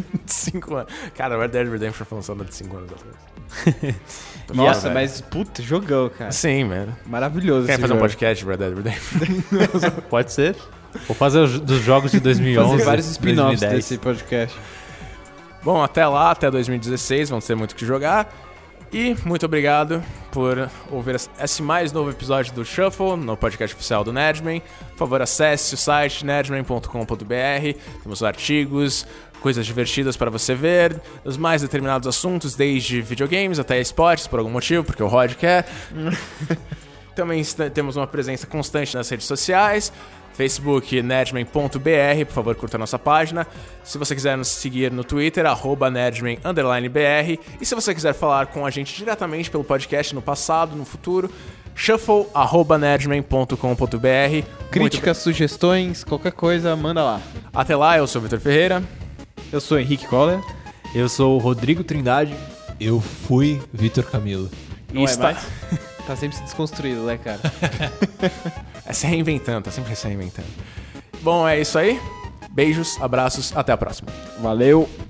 5 anos. Cara, Red Dead Redemption foi lançado de 5 anos atrás. Nossa, mas puta, jogão, cara. Sim, mano. Maravilhoso. Quer fazer um podcast de Red Dead Redemption? Pode ser. Vou fazer dos jogos de 2011. Fazer vários spin-offs desse podcast. Bom, até lá, até 2016, vamos ter muito o que jogar. E muito obrigado por ouvir esse mais novo episódio do Shuffle, no podcast oficial do Nerdman. Por favor, acesse o site nerdman.com.br. Temos artigos, coisas divertidas para você ver, os mais determinados assuntos, desde videogames até esportes, por algum motivo, porque o Rod quer. Também temos uma presença constante nas redes sociais. Facebook, nerdman.br, por favor, curta a nossa página. Se você quiser nos seguir no Twitter, @nerdman_br. E se você quiser falar com a gente diretamente pelo podcast no passado, no futuro, shuffle@nerdman.com.br. Críticas, sugestões, qualquer coisa, manda lá. Até lá, eu sou o Vitor Ferreira. Eu sou o Henrique Coller. Eu sou o Rodrigo Trindade. Eu fui Vitor Camilo. Não é mais? Tá sempre se desconstruído, né, cara? É se reinventando, tá sempre se reinventando. Bom, é isso aí. Beijos, abraços, até a próxima. Valeu!